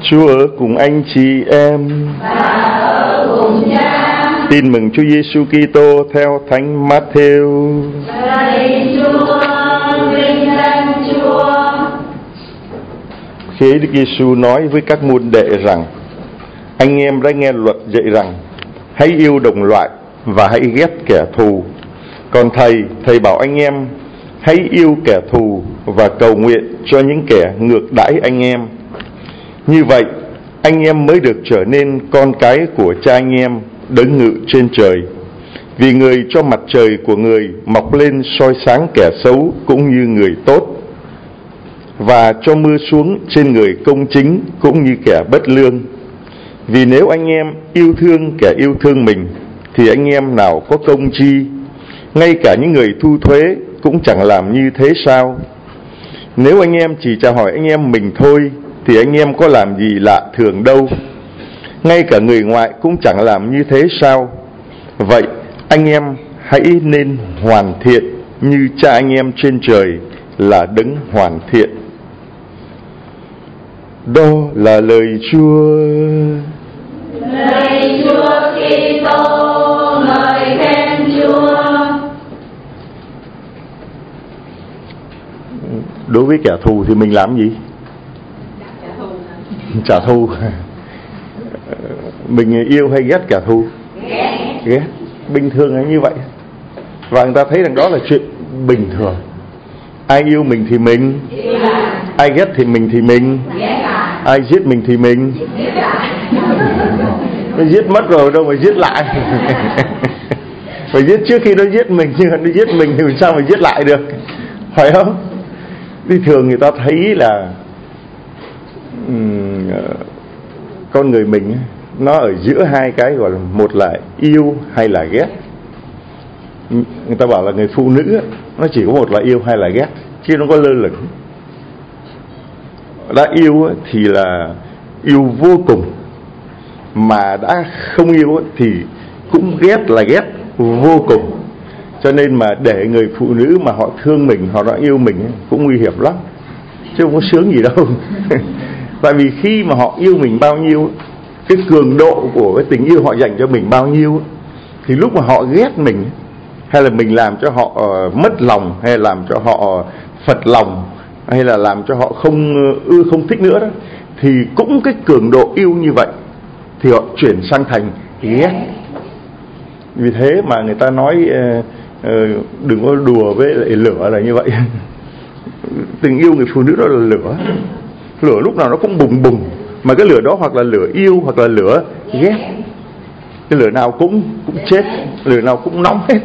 Chúa ở cùng anh chị em và ở cùng Cha. Tin mừng Chúa Giêsu Kitô theo Thánh Matthew. Lạy Chúa, vinh danh Chúa. Khi Đức Giêsu nói với các môn đệ rằng: anh em đã nghe luật dạy rằng hãy yêu đồng loại và hãy ghét kẻ thù. Còn thầy bảo anh em hãy yêu kẻ thù và cầu nguyện cho những kẻ ngược đãi anh em. Như vậy anh em mới được trở nên con cái của Cha anh em đấng ngự trên trời. Vì người cho mặt trời của người mọc lên soi sáng kẻ xấu cũng như người tốt, và cho mưa xuống trên người công chính cũng như kẻ bất lương. Vì nếu anh em yêu thương kẻ yêu thương mình thì anh em nào có công chi? Ngay cả những người thu thuế cũng chẳng làm như thế sao? Nếu anh em chỉ chào hỏi anh em mình thôi thì anh em có làm gì lạ thường đâu. Ngay cả người ngoại cũng chẳng làm như thế sao? Vậy anh em hãy nên hoàn thiện như Cha anh em trên trời là đấng hoàn thiện. Đó là lời Chúa. Lạy Chúa Kitô, ngợi khen Chúa. Đối với kẻ thù thì mình làm gì? Trả thù. Mình yêu hay ghét kẻ thù? Ghét. Bình thường là như vậy. Và người ta thấy rằng đó là chuyện bình thường. Ai yêu mình thì mình, ai ghét thì mình thì mình, ai giết mình thì mình. Nó giết mất rồi đâu mà giết lại. Phải giết trước khi nó giết mình, chứ nó giết mình thì sao mà giết lại được, phải không? Thì thường người ta thấy là con người mình nó ở giữa hai cái, gọi là một là yêu hay là ghét. Người ta bảo là người phụ nữ nó chỉ có một là yêu hay là ghét, chứ nó có lơ lửng. Đã yêu thì là yêu vô cùng, mà đã không yêu thì cũng ghét là ghét vô cùng. Cho nên mà để người phụ nữ mà họ thương mình, họ đã yêu mình cũng nguy hiểm lắm, chứ không có sướng gì đâu. Tại vì khi mà họ yêu mình bao nhiêu, cái cường độ của cái tình yêu họ dành cho mình bao nhiêu, thì lúc mà họ ghét mình, hay là mình làm cho họ mất lòng, hay là làm cho họ phật lòng, hay là làm cho họ không thích nữa đó, thì cũng cái cường độ yêu như vậy thì họ chuyển sang thành ghét. Vì thế mà người ta nói đừng có đùa với lại lửa là như vậy. Tình yêu người phụ nữ đó là lửa. Lửa lúc nào nó cũng bùng bùng, mà cái lửa đó hoặc là lửa yêu hoặc là lửa ghét. Cái lửa nào cũng chết, lửa nào cũng nóng hết.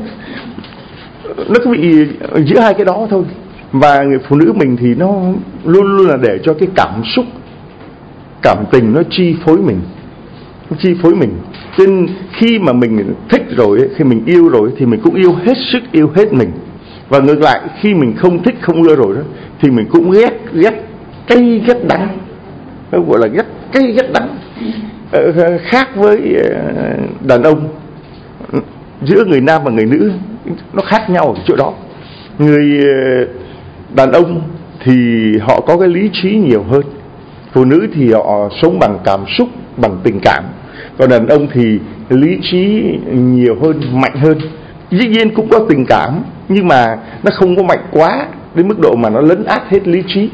Nó cứ bị giữa hai cái đó thôi. Và người phụ nữ mình thì nó luôn luôn là để cho cái cảm xúc, cảm tình nó chi phối mình. Nó chi phối mình. Cho nên khi mà mình thích rồi, khi mình yêu rồi thì mình cũng yêu hết sức, yêu hết mình. Và ngược lại, khi mình không thích, không ưa rồi đó, thì mình cũng ghét cay ghét đắng. Nó gọi là ghét cay ghét đắng. Khác với đàn ông, giữa người nam và người nữ nó khác nhau ở chỗ đó. Người đàn ông thì họ có cái lý trí nhiều hơn, phụ nữ thì họ sống bằng cảm xúc, bằng tình cảm. Còn đàn ông thì lý trí nhiều hơn, mạnh hơn. Dĩ nhiên cũng có tình cảm, nhưng mà nó không có mạnh quá đến mức độ mà nó lấn át hết lý trí.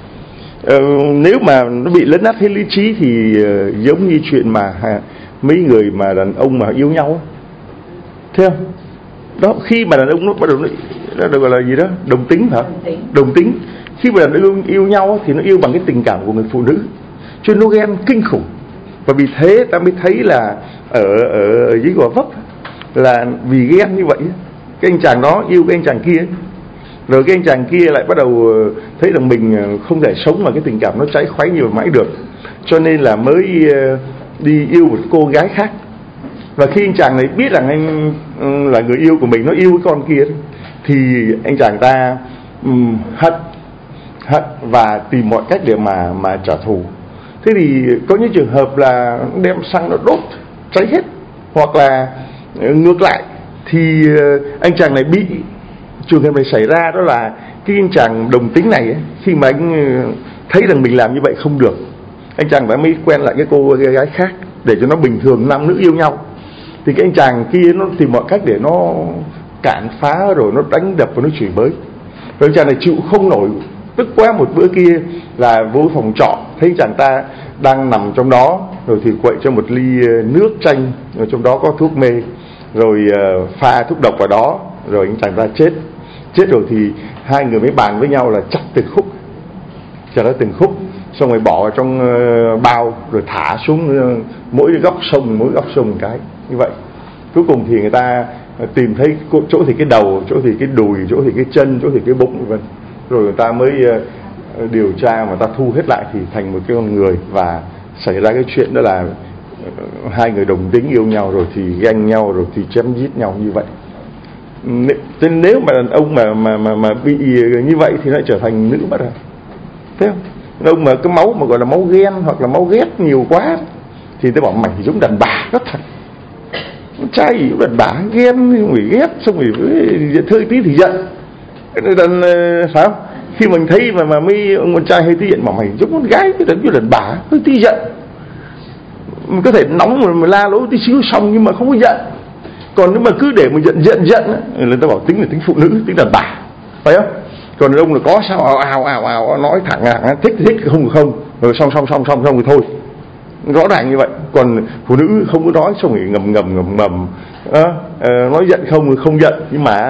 Nếu mà nó bị lấn át hết lý trí thì giống như chuyện mà mấy người mà đàn ông mà yêu nhau, thấy không? Đó, khi mà đàn ông nó bắt đầu nó được gọi là gì đó, đồng tính hả? Đồng tính. Khi mà đàn ông yêu nhau thì nó yêu bằng cái tình cảm của người phụ nữ, cho nên nó ghen kinh khủng. Và vì thế ta mới thấy là ở dưới Gò Vấp là vì ghen như vậy, cái anh chàng đó yêu cái anh chàng kia, rồi cái anh chàng kia lại bắt đầu thấy rằng mình không thể sống mà cái tình cảm nó cháy khoáy nhiều mãi được, cho nên là mới đi yêu một cô gái khác. Và khi anh chàng này biết rằng anh là người yêu của mình, nó yêu cái con kia, thì anh chàng ta hận và tìm mọi cách để mà trả thù. Thế thì có những trường hợp là đem xăng nó đốt cháy hết, hoặc là ngược lại thì anh chàng này bị trường hợp này xảy ra, đó là cái anh chàng đồng tính này ấy, khi mà anh thấy rằng mình làm như vậy không được, anh chàng đã mới quen lại cái cô gái khác để cho nó bình thường, nam nữ yêu nhau. Thì cái anh chàng kia nó tìm mọi cách để nó cản phá, rồi nó đánh đập và nó chửi bới. Rồi anh chàng này chịu không nổi, tức quá. Một bữa kia là vô phòng trọ, thấy chàng ta đang nằm trong đó, rồi thì quậy cho một ly nước chanh, rồi trong đó có thuốc mê, rồi pha thuốc độc vào đó, rồi anh chàng ta chết rồi thì hai người mới bàn với nhau là chặt từng khúc, xong rồi bỏ vào trong bao, rồi thả xuống mỗi góc sông một cái như vậy. Cuối cùng thì người ta tìm thấy chỗ thì cái đầu, chỗ thì cái đùi, chỗ thì cái chân, chỗ thì cái bụng vân. Rồi người ta mới điều tra mà ta thu hết lại thì thành một cái con người. Và xảy ra cái chuyện đó là hai người đồng tính yêu nhau, rồi thì ganh nhau, rồi thì chém giết nhau như vậy. Nên nếu mà đàn ông mà bị như vậy thì nó trở thành nữ mất rồi, thấy không? Đàn ông mà cái máu mà gọi là máu ghen hoặc là máu ghét nhiều quá thì tôi bảo mày thì giống đàn bà rất thật. Trai gì cũng đàn bà, ghen xong rồi ghét, xong rồi hơi tí thì giận. Đàn sao khi mình thấy mà mấy ông con trai hơi tí giận, bảo mày giống con gái, cái đàn bà hơi tí giận. Mình có thể nóng mà la lối tí xíu xong nhưng mà không có giận. Còn nếu mà cứ để mà giận người ta bảo tính là tính phụ nữ, tính đàn bà, phải không? Còn đàn ông là có sao ào nói thẳng thích không rồi xong rồi thôi, rõ ràng như vậy. Còn phụ nữ không có nói, xong rồi ngầm nói giận không giận, nhưng mà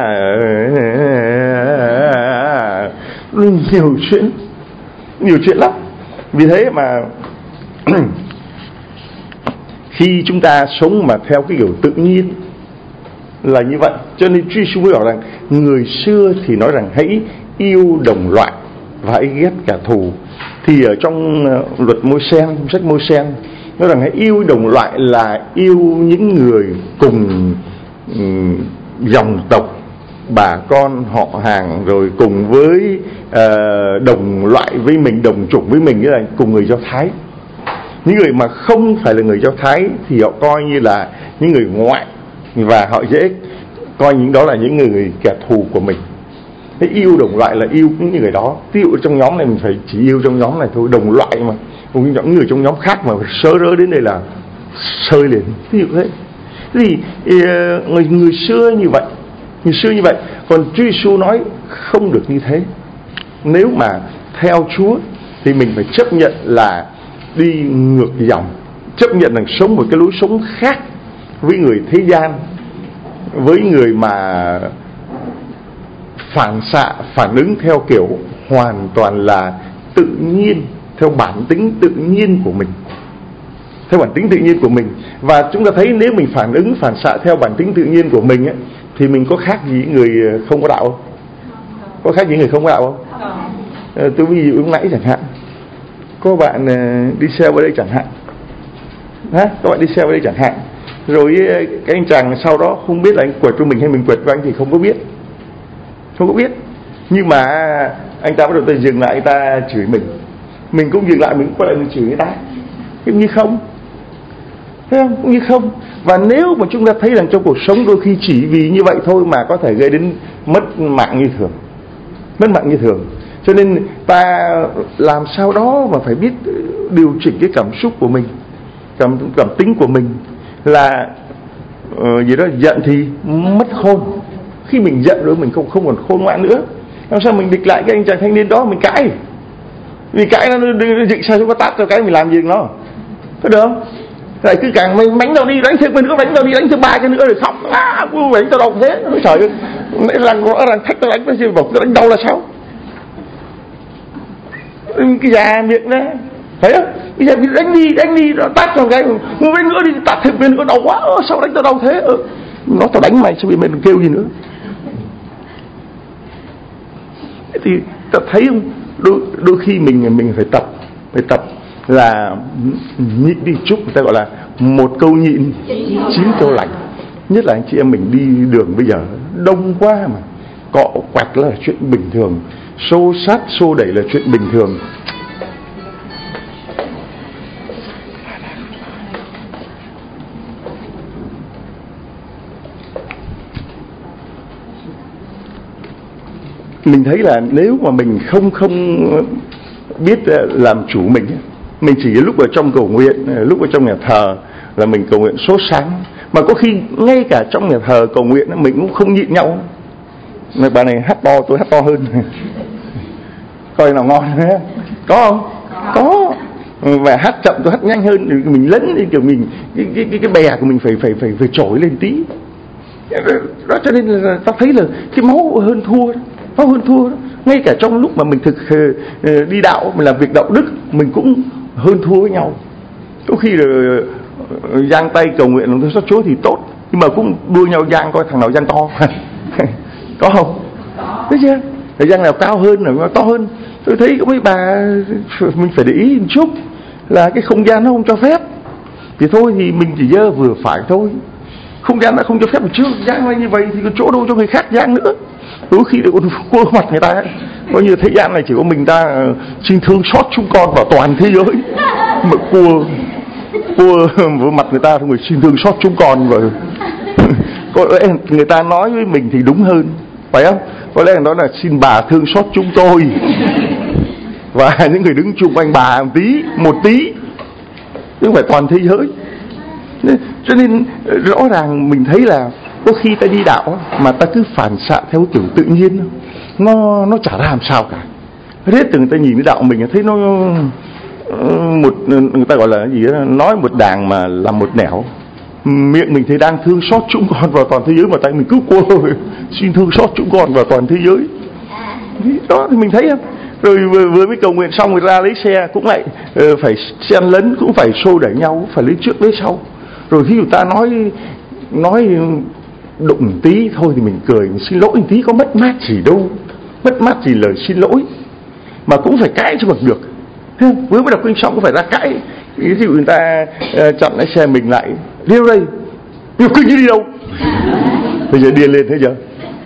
nhiều chuyện lắm. Vì thế mà khi chúng ta sống mà theo cái kiểu tự nhiên là như vậy, cho nên Chúa Giêsu mới bảo rằng người xưa thì nói rằng hãy yêu đồng loại và hãy ghét kẻ thù. Thì ở trong luật Môi-se, sách Môi-se nói rằng hãy yêu đồng loại là yêu những người cùng dòng tộc, bà con họ hàng, rồi cùng với đồng loại với mình, đồng chủng với mình, nghĩa là cùng người Do Thái. Những người mà không phải là người Do Thái thì họ coi như là những người ngoại, và họ dễ coi những đó là những người kẻ thù của mình. Thế yêu đồng loại là yêu những người đó. Ví dụ trong nhóm này mình phải chỉ yêu trong nhóm này thôi, đồng loại mà. Còn những người trong nhóm khác mà sơ rớ đến đây là sơi liền. Ví dụ thế. Thì người xưa như vậy. Còn Chúa Giêsu nói không được như thế. Nếu mà theo Chúa thì mình phải chấp nhận là đi ngược dòng, chấp nhận rằng sống một cái lối sống khác với người thế gian, với người mà phản ứng theo kiểu hoàn toàn là tự nhiên, theo bản tính tự nhiên của mình. Và chúng ta thấy nếu mình phản xạ theo bản tính tự nhiên của mình ấy, thì mình có khác gì người không có đạo không? Có khác gì người không có đạo không? Tôi ví dụ lúc nãy chẳng hạn, có bạn đi xe vào đây chẳng hạn, các bạn đi xe vào đây chẳng hạn, rồi cái anh chàng sau đó không biết là anh quẹt cho mình hay mình quẹt cho anh thì không có biết, nhưng mà anh ta bắt đầu tay dừng lại, anh ta chửi mình cũng dừng lại, mình cũng quay lại mình chửi người ta, cũng như không, thấy không? Cũng như không. Và nếu mà chúng ta thấy rằng trong cuộc sống đôi khi chỉ vì như vậy thôi mà có thể gây đến mất mạng như thường. Cho nên ta làm sao đó mà phải biết điều chỉnh cái cảm xúc của mình, cảm tính của mình, là gì đó, giận thì mất khôn. Khi mình giận rồi mình không còn khôn ngoan nữa. Làm sao mình địch lại cái anh chàng thanh niên đó, mình cãi. Vì cãi nó dựng sao chúng có tát cho cái mình làm gì nó, có được không? Lại cứ càng đánh tao đi, đánh thêm cái nữa, đánh tao đi, đánh thêm 3 cái nữa rồi khóc, đánh tao đau thế. Ôi trời ơi, rằng thách tao đánh tao chứ, bảo đánh đau là sao? Cái già miệng đó, thấy không? Bây giờ đánh đi, tát cho cái, đánh nữa đi, tát thêm cái nữa, đau quá, sao đánh tao đau thế? Nó tao đánh mày, sao bị mày kêu gì nữa? Thì ta thấy không? Đôi khi mình phải tập là nhịn đi chút, người ta gọi là một câu nhịn 9 câu lạnh. Nhất là anh chị em mình đi đường bây giờ đông quá mà cọ quẹt là chuyện bình thường, xô sát xô đẩy là chuyện bình thường. Mình thấy là nếu mà mình không biết làm chủ mình Mình chỉ lúc ở trong cầu nguyện, lúc ở trong nhà thờ là mình cầu nguyện sốt sáng. Mà có khi ngay cả trong nhà thờ cầu nguyện mình cũng không nhịn nhau. Mà bà này hát to, tôi hát to hơn. Coi nào ngon nữa. Có không? Có. Và hát chậm tôi hát nhanh hơn, mình lấn đi, kiểu mình cái bè của mình phải trỗi lên tí. Đó, cho nên là ta thấy là cái máu hơn thua đó. Ngay cả trong lúc mà mình đi đạo, mình làm việc đạo đức, mình cũng hơn thua với nhau. Có khi là giang tay cầu nguyện lòng thương xót Chúa thì tốt, nhưng mà cũng đua nhau giang coi thằng nào giang to. Có không? Thấy chưa? Thời gian nào cao hơn, nào to hơn. Tôi thấy có mấy bà mình phải để ý một chút là cái không gian nó không cho phép, thì thôi thì mình chỉ dơ vừa phải thôi. Không gian đã không cho phép một trước giang lên như vậy thì có chỗ đâu cho người khác giang nữa. Đôi khi lại còn cua mặt người ta, coi như thế gian này chỉ có mình ta xin thương xót chúng con vào toàn thế giới, mà cua vào mặt người ta xong rồi xin thương xót chúng con rồi. Có lẽ người ta nói với mình thì đúng hơn, phải không? Có lẽ đó là xin bà thương xót chúng tôi và những người đứng chung quanh bà một tí, chứ không phải toàn thế giới. Cho nên rõ ràng mình thấy là có khi ta đi đạo mà ta cứ phản xạ theo kiểu tự nhiên, nó chả ra làm sao cả. Hết từ người ta nhìn cái đạo mình thấy nó người ta gọi là cái gì đó, nói một đàng mà làm một nẻo. Miệng mình thấy đang thương xót chúng con vào toàn thế giới, mà tay mình cứ cua xin thương xót chúng con vào toàn thế giới. Đó thì mình thấy không? Rồi vừa mới cầu nguyện xong người ra lấy xe cũng lại phải xen lấn, cũng phải xô đẩy nhau, phải lấy trước lấy sau. Rồi khi người ta nói đụng tí thôi thì mình cười, mình xin lỗi một tí có mất mát gì đâu, mất mát gì lời xin lỗi, mà cũng phải cãi cho bằng được. Vừa mới đọc kinh xong cũng phải ra cãi. Ví dụ người ta chặn lấy xe mình lại, đi đâu đây, đọc kinh chứ đi đâu. Bây giờ điên lên thế giờ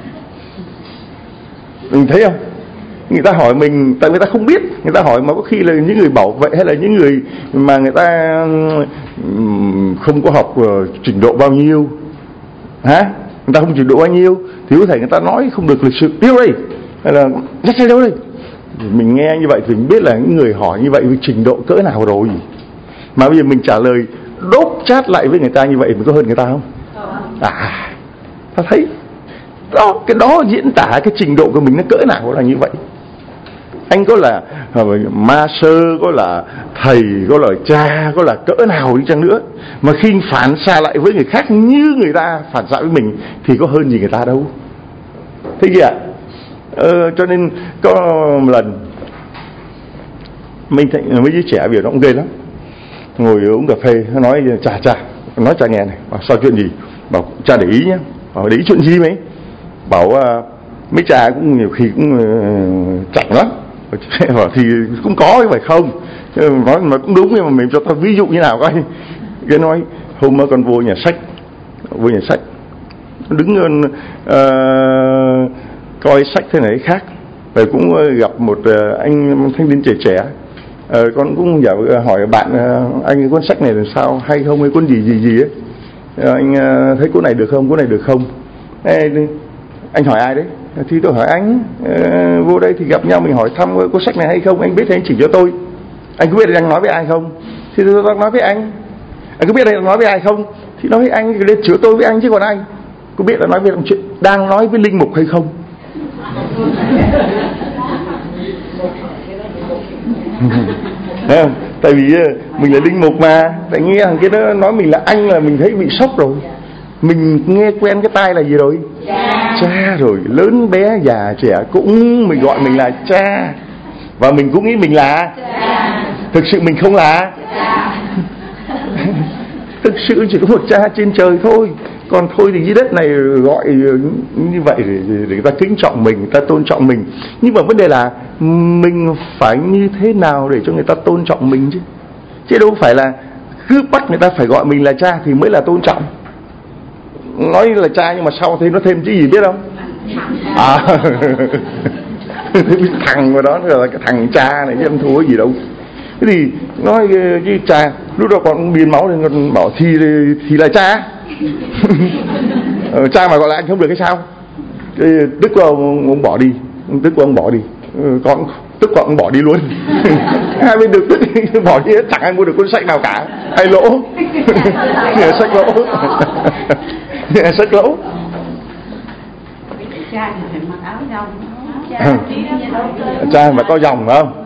mình thấy không? Người ta hỏi mình, tại người ta không biết, người ta hỏi mà có khi là những người bảo vệ hay là những người mà người ta không có học trình độ bao nhiêu, người ta không trình độ bao nhiêu thì có thể người ta nói không được lịch sự, tiêu đây hay là dắt xe đâu đây. Mình nghe như vậy thì mình biết là những người hỏi như vậy với trình độ cỡ nào rồi. Mà bây giờ mình trả lời đốt chát lại với người ta như vậy mình có hơn người ta không? Ta thấy đó, cái đó diễn tả cái trình độ của mình nó cỡ nào là như vậy. Anh có là ma sơ, có là thầy, có là cha, có là cỡ nào đi chăng nữa, mà khi phản xạ lại với người khác như người ta phản xạ với mình thì có hơn gì người ta đâu. Thế gì ạ? Cho nên có một lần mình thấy mấy đứa trẻ biểu nó cũng ghê lắm, ngồi uống cà phê, nó nói cha nghe này, bảo sao chuyện gì, bảo cha để ý nhé, bảo để ý chuyện gì mấy, bảo mấy cha cũng nhiều khi cũng chậm lắm. Bảo thì cũng có phải không, nói mà cũng đúng, nhưng mà mình cho ta ví dụ như nào coi. Cái nói hôm mà con vô nhà sách đứng coi sách thế này khác, rồi cũng gặp một anh thanh niên trẻ, con cũng hỏi bạn anh cuốn sách này làm sao, hay không, hay cuốn gì ấy, anh thấy cuốn này được không. Anh hỏi ai đấy? Thì tôi hỏi anh, vô đây thì gặp nhau mình hỏi thăm cuốn sách này hay không, anh biết thì anh chỉ cho tôi. Anh có biết đang nói với ai không? Thì tôi đang nói với anh. Anh có biết đang nói với ai không? Thì nói với anh, thì chữa tôi với anh chứ còn anh. Có biết là nói về chuyện đang nói với linh mục hay không? Tại vì mình là linh mục mà, tại nghe thằng kia nó nói mình là anh là mình thấy bị sốc rồi. Mình nghe quen cái tai là gì rồi? Cha rồi, lớn bé già trẻ cũng mình gọi mình là cha, và mình cũng nghĩ mình là cha. Thực sự mình không là thực sự chỉ có một cha trên trời thôi. Còn thôi thì dưới đất này gọi như vậy để người ta kính trọng mình, người ta tôn trọng mình. Nhưng mà vấn đề là mình phải như thế nào để cho người ta tôn trọng mình chứ đâu phải là cứ bắt người ta phải gọi mình là cha thì mới là tôn trọng. Nói là cha nhưng mà sau thì nó thêm cái gì biết không? Thằng vào đó là cái thằng cha này chứ em thua gì đâu. Thế thì nói cái cha lúc đó còn biến máu nên con bảo thì là cha. Cha mà gọi là anh không được hay sao? Cái Đức của ông bỏ đi, con tức con bỏ đi luôn. Hai bên được tức bỏ đi hết, chẳng ai mua được cuốn sách nào cả, ai lỗ. Sách lỗ. Sách lỗ. Trai mà có dòng phải không?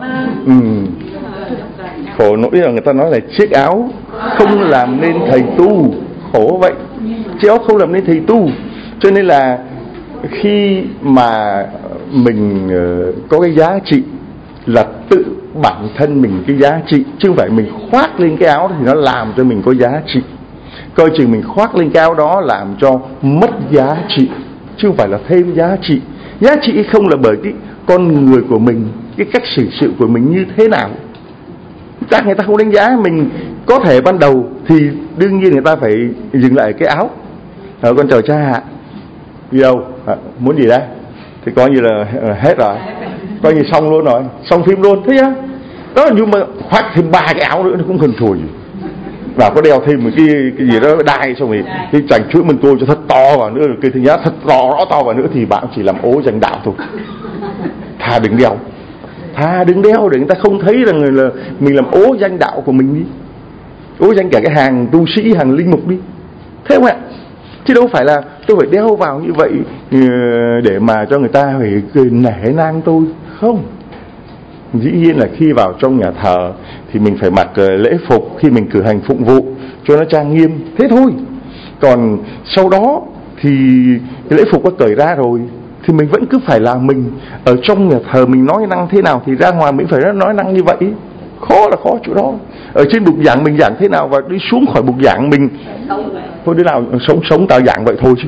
Khổ nỗi là người ta nói là chiếc áo không làm nên thầy tu. Khổ vậy, chiếc áo không làm nên thầy tu. Cho nên là khi mà mình có cái giá trị là tự bản thân mình cái giá trị, chứ không phải mình khoác lên cái áo thì nó làm cho mình có giá trị. Coi chừng mình khoác lên cái áo đó làm cho mất giá trị, chứ không phải là thêm giá trị. Giá trị không là bởi cái con người của mình, cái cách xử sự của mình như thế nào. Chắc người ta không đánh giá mình. Có thể ban đầu thì đương nhiên người ta phải dừng lại cái áo. Con chào cha ạ. Đi đâu? Muốn gì đây? Thì coi như là hết rồi, coi như xong luôn rồi, xong phim luôn. Thế á? Đó, nhưng mà khoác thêm 3 cái áo nữa nó cũng cần thùi. Và có đeo thêm một cái gì đó đai, xong rồi cái chành chuỗi mân tôi cho thật to vào nữa, cái thứ nhất thật to vào nữa thì bạn chỉ làm ố danh đạo thôi. Thà đừng đeo, để người ta không thấy rằng là mình làm ố danh đạo của mình đi, ố danh cả cái hàng tu sĩ, hàng linh mục đi, thế không ạ? Chứ đâu phải là tôi phải đeo vào như vậy để mà cho người ta phải nể nang tôi. Không. Dĩ nhiên là khi vào trong nhà thờ thì mình phải mặc lễ phục, khi mình cử hành phụng vụ cho nó trang nghiêm, thế thôi. Còn sau đó thì cái lễ phục có cởi ra rồi thì mình vẫn cứ phải là mình. Ở trong nhà thờ mình nói năng thế nào thì ra ngoài mình phải nói năng như vậy. Khó là khó chỗ đó. Ở trên bục giảng mình giảng thế nào và đi xuống khỏi bục giảng mình thôi, đứa nào sống tao giảng vậy thôi chứ.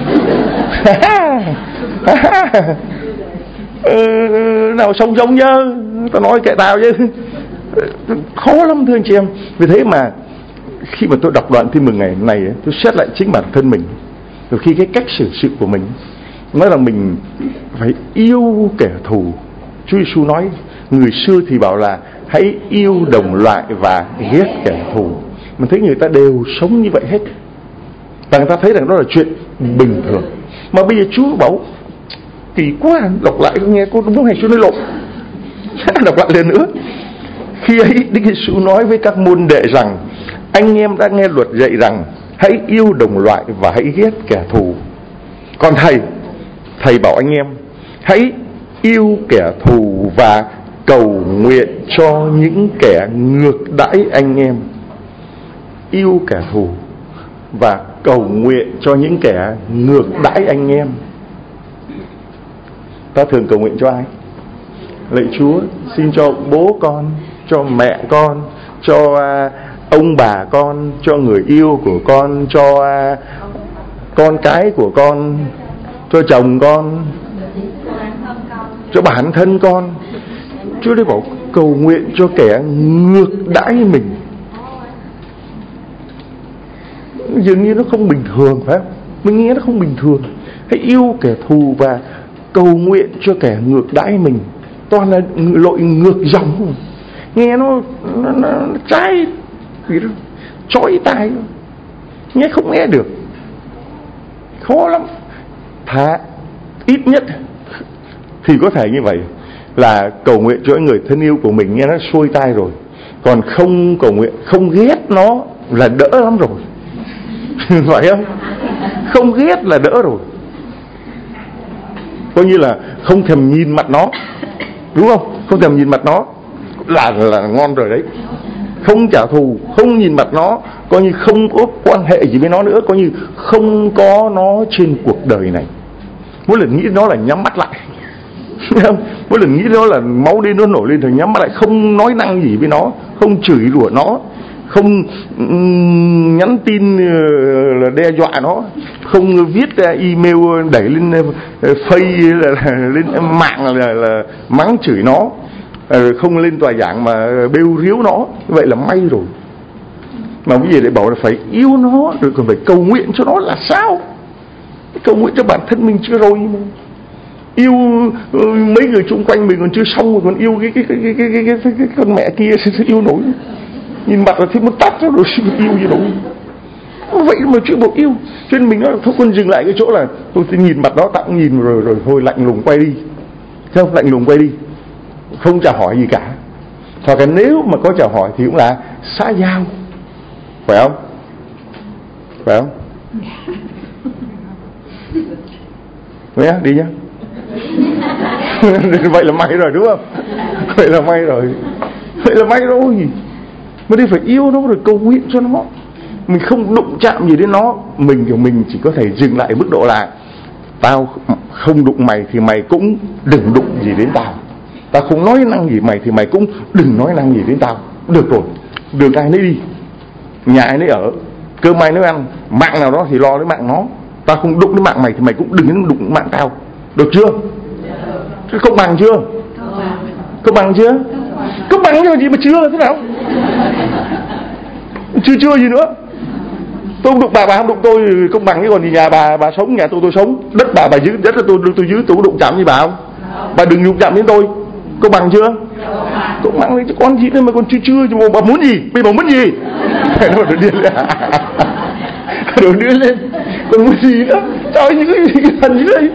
Nào sống giống nhớ, tao nói kệ tao chứ. Khó lắm thưa anh chị em. Vì thế mà khi mà tôi đọc đoạn Tin Mừng ngày này, tôi xét lại chính bản thân mình. Rồi khi cái cách xử sự của mình, nói là mình phải yêu kẻ thù. Chúa Giêsu nói, người xưa thì bảo là hãy yêu đồng loại và ghét kẻ thù. Mình thấy người ta đều sống như vậy hết, và người ta thấy rằng đó là chuyện bình thường. Mà bây giờ Chúa bảo kỳ quá, đọc lại nghe cô đúng hay Chúa nói lộn. Đọc lại lần nữa. Khi ấy Đức Giêsu nói với các môn đệ rằng, anh em đã nghe luật dạy rằng hãy yêu đồng loại và hãy ghét kẻ thù. Còn thầy bảo anh em hãy yêu kẻ thù và cầu nguyện cho những kẻ ngược đãi anh em. Yêu kẻ thù và cầu nguyện cho những kẻ ngược đãi anh em. Ta thường cầu nguyện cho ai? Lạy Chúa, xin cho bố con, cho mẹ con, cho ông bà con, cho người yêu của con, cho con cái của con, cho chồng con, cho bản thân con. Chúa đây bảo cầu nguyện cho kẻ ngược đãi mình. Dường như nó không bình thường, phải không? Mình nghe nó không bình thường. Hãy yêu kẻ thù và cầu nguyện cho kẻ ngược đãi mình. Toàn là lội ngược dòng. Nghe nó trái gì đó, chói tai, nghe không nghe được, khó lắm. Ít nhất thì có thể như vậy là cầu nguyện cho người thân yêu của mình, nghe nó xuôi tai rồi. Còn không cầu nguyện, không ghét nó là đỡ lắm rồi. Phải không? Không ghét là đỡ rồi. Coi như là không thèm nhìn mặt nó, đúng không? Không thèm nhìn mặt nó là ngon rồi đấy. Không trả thù, không nhìn mặt nó, coi như không có quan hệ gì với nó nữa, coi như không có nó trên cuộc đời này. Mỗi lần nghĩ nó là nhắm mắt lại. Mỗi lần nghĩ nó là máu đi nó nổi lên thì nhắm mắt lại, không nói năng gì với nó, không chửi rủa nó, không nhắn tin là đe dọa nó, không viết email đẩy lên Face lên mạng là mắng chửi nó, không lên tòa giảng mà bêu riếu nó. Vậy là may rồi. Mà cái gì để bảo là phải yêu nó rồi còn phải cầu nguyện cho nó là sao? Cầu nguyện cho bản thân mình chưa rồi mà. Yêu mấy người xung quanh mình còn chưa xong rồi còn yêu cái con mẹ kia sẽ yêu nổi. Nhìn mặt là thấy muốn tắt rồi yêu gì nổi. Vậy mà chưa bộ yêu. Cho nên mình nói thôi con dừng lại cái chỗ là tôi nhìn mặt đó tặng nhìn rồi thôi lạnh lùng quay đi. Không, lạnh lùng quay đi. không chào hỏi gì cả. Hoặc là nếu mà có chào hỏi thì cũng là xã giao, phải không? Phải không? Đấy, đi nhá. Vậy là may rồi đúng không? Vậy là may rồi. Vậy là may rồi. Mà đi phải yêu nó rồi cầu nguyện cho nó. Mình không đụng chạm gì đến nó. Mình chỉ có thể dừng lại mức độ là tao không đụng mày thì mày cũng đừng đụng gì đến tao. Tao không nói năng gì mày thì mày cũng đừng nói năng gì đến tao. Được rồi, đường ai nấy đi, nhà ai nấy ở, cơm ai nấy ăn, mạng nào đó thì lo đến mạng nó. Tao không đụng đến mạng mày thì mày cũng đừng đụng mạng tao. Được chưa? Thế công bằng chưa? Công bằng chưa? Công bằng chứ gì mà chưa là thế nào? Chưa gì nữa. Tôi không đụng bà không đụng tôi, công bằng. Chứ còn thì nhà bà sống, nhà tôi sống, đất bà giữ, đất là tôi giữ, tôi có đụng chạm với bà không? Bà đừng đụng chạm đến tôi. Công bằng chưa? Công bằng chứ con gì nữa mà còn chưa bà muốn gì? Bây giờ muốn gì? Nó đổ điên lên. Đổ điên lên. Còn muốn gì nữa? Trời, những cái thần như thế.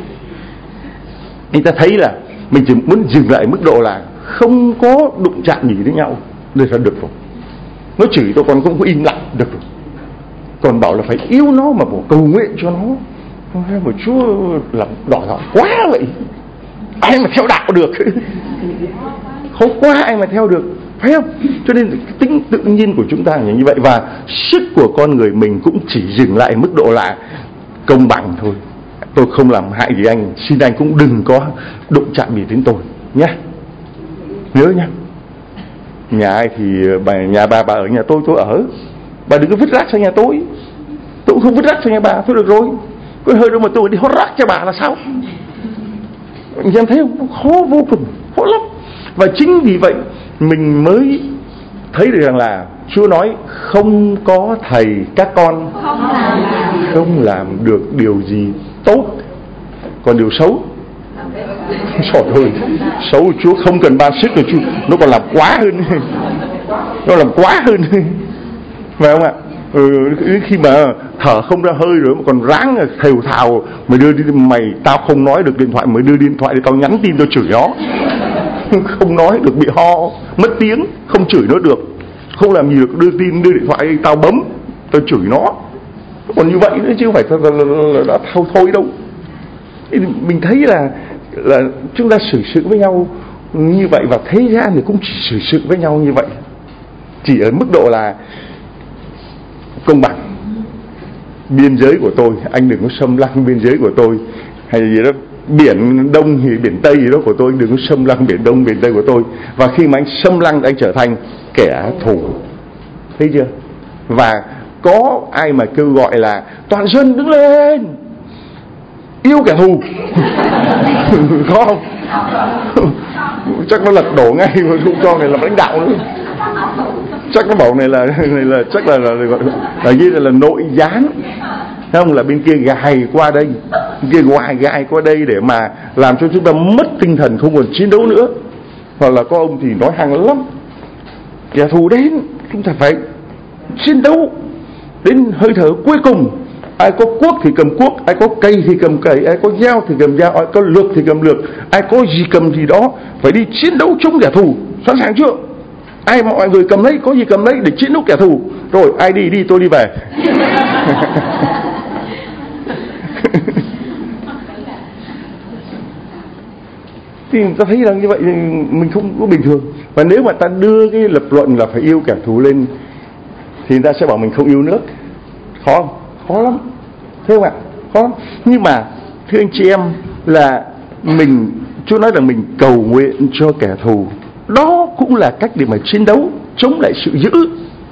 Người ta thấy là mình chỉ muốn dừng lại mức độ là không có đụng chạm gì đến nhau, đây là được rồi. Nó chửi tôi còn không có im lặng, được rồi. Còn bảo là phải yêu nó mà phải cầu nguyện cho nó, mà Chúa làm đòi hỏi quá vậy. Ai mà theo đạo được? Khó quá ai mà theo được, phải không? Cho nên tính tự nhiên của chúng ta là như vậy. Và sức của con người mình cũng chỉ dừng lại mức độ là công bằng thôi. Tôi không làm hại gì anh, xin anh cũng đừng có đụng chạm gì đến tôi nhé. Nhớ nhé. Nhà ai thì nhà bà ở nhà tôi ở. Bà đừng có vứt rác sang nhà tôi cũng không vứt rác sang nhà bà, thôi được rồi. Có hơi đâu mà tôi đi hót rác cho bà là sao? Anh em thấy không? Khó vô cùng, khó lắm. Và chính vì vậy mình mới thấy được rằng là Chúa nói không có thầy các con không làm được điều gì tốt, còn điều xấu. Trời ơi, xấu Chúa không cần ban sức rồi, Chúa nó còn làm quá hơn. Nó làm quá hơn, phải không ạ? Khi mà thở không ra hơi rồi mà còn ráng thều thào mày đưa đi, tao không nói được điện thoại, mày đưa điện thoại để tao nhắn tin tao chửi nó. Không nói được, bị ho mất tiếng, không chửi nó được, không làm gì được, đưa điện thoại tao bấm tao chửi nó. Còn như vậy nữa chứ không phải là đã thôi đâu. Mình thấy là chúng ta xử sự với nhau như vậy, và thế gian thì cũng chỉ xử sự với nhau như vậy, chỉ ở mức độ là công bằng. Biên giới của tôi, anh đừng có xâm lăng biên giới của tôi, hay gì đó, biển Đông thì biển Tây gì đó của tôi, đừng có xâm lăng biển Đông biển Tây của tôi. Và khi mà anh xâm lăng, anh trở thành kẻ thù, thấy chưa? Và có ai mà kêu gọi là toàn dân đứng lên yêu kẻ thù? Có không? Chắc nó lật đổ ngay, không cho này làm lãnh đạo nữa. Chắc nó bảo này là chắc là như là nội gián, không, là bên kia gài qua đây, bên kia gài qua đây để mà làm cho chúng ta mất tinh thần, không còn chiến đấu nữa. Hoặc là có ông thì nói hàng lắm, kẻ thù đến chúng ta phải chiến đấu đến hơi thở cuối cùng. Ai có cuốc thì cầm cuốc, ai có cây thì cầm cây, ai có dao thì cầm dao, ai có lược thì cầm lược, ai có gì cầm gì đó, phải đi chiến đấu chống kẻ thù. Sẵn sàng chưa? Ai mọi người cầm lấy, có gì cầm lấy để chiến đấu kẻ thù. Rồi ai đi tôi đi về. Thì ta thấy rằng như vậy mình không có bình thường. Và nếu mà ta đưa cái lập luận là phải yêu kẻ thù lên thì ta sẽ bảo mình không yêu nước. Khó không? Khó lắm, thấy không ạ? Khó lắm. Nhưng mà thưa anh chị em, là Chúa nói là mình cầu nguyện cho kẻ thù, đó cũng là cách để mà chiến đấu chống lại sự dữ.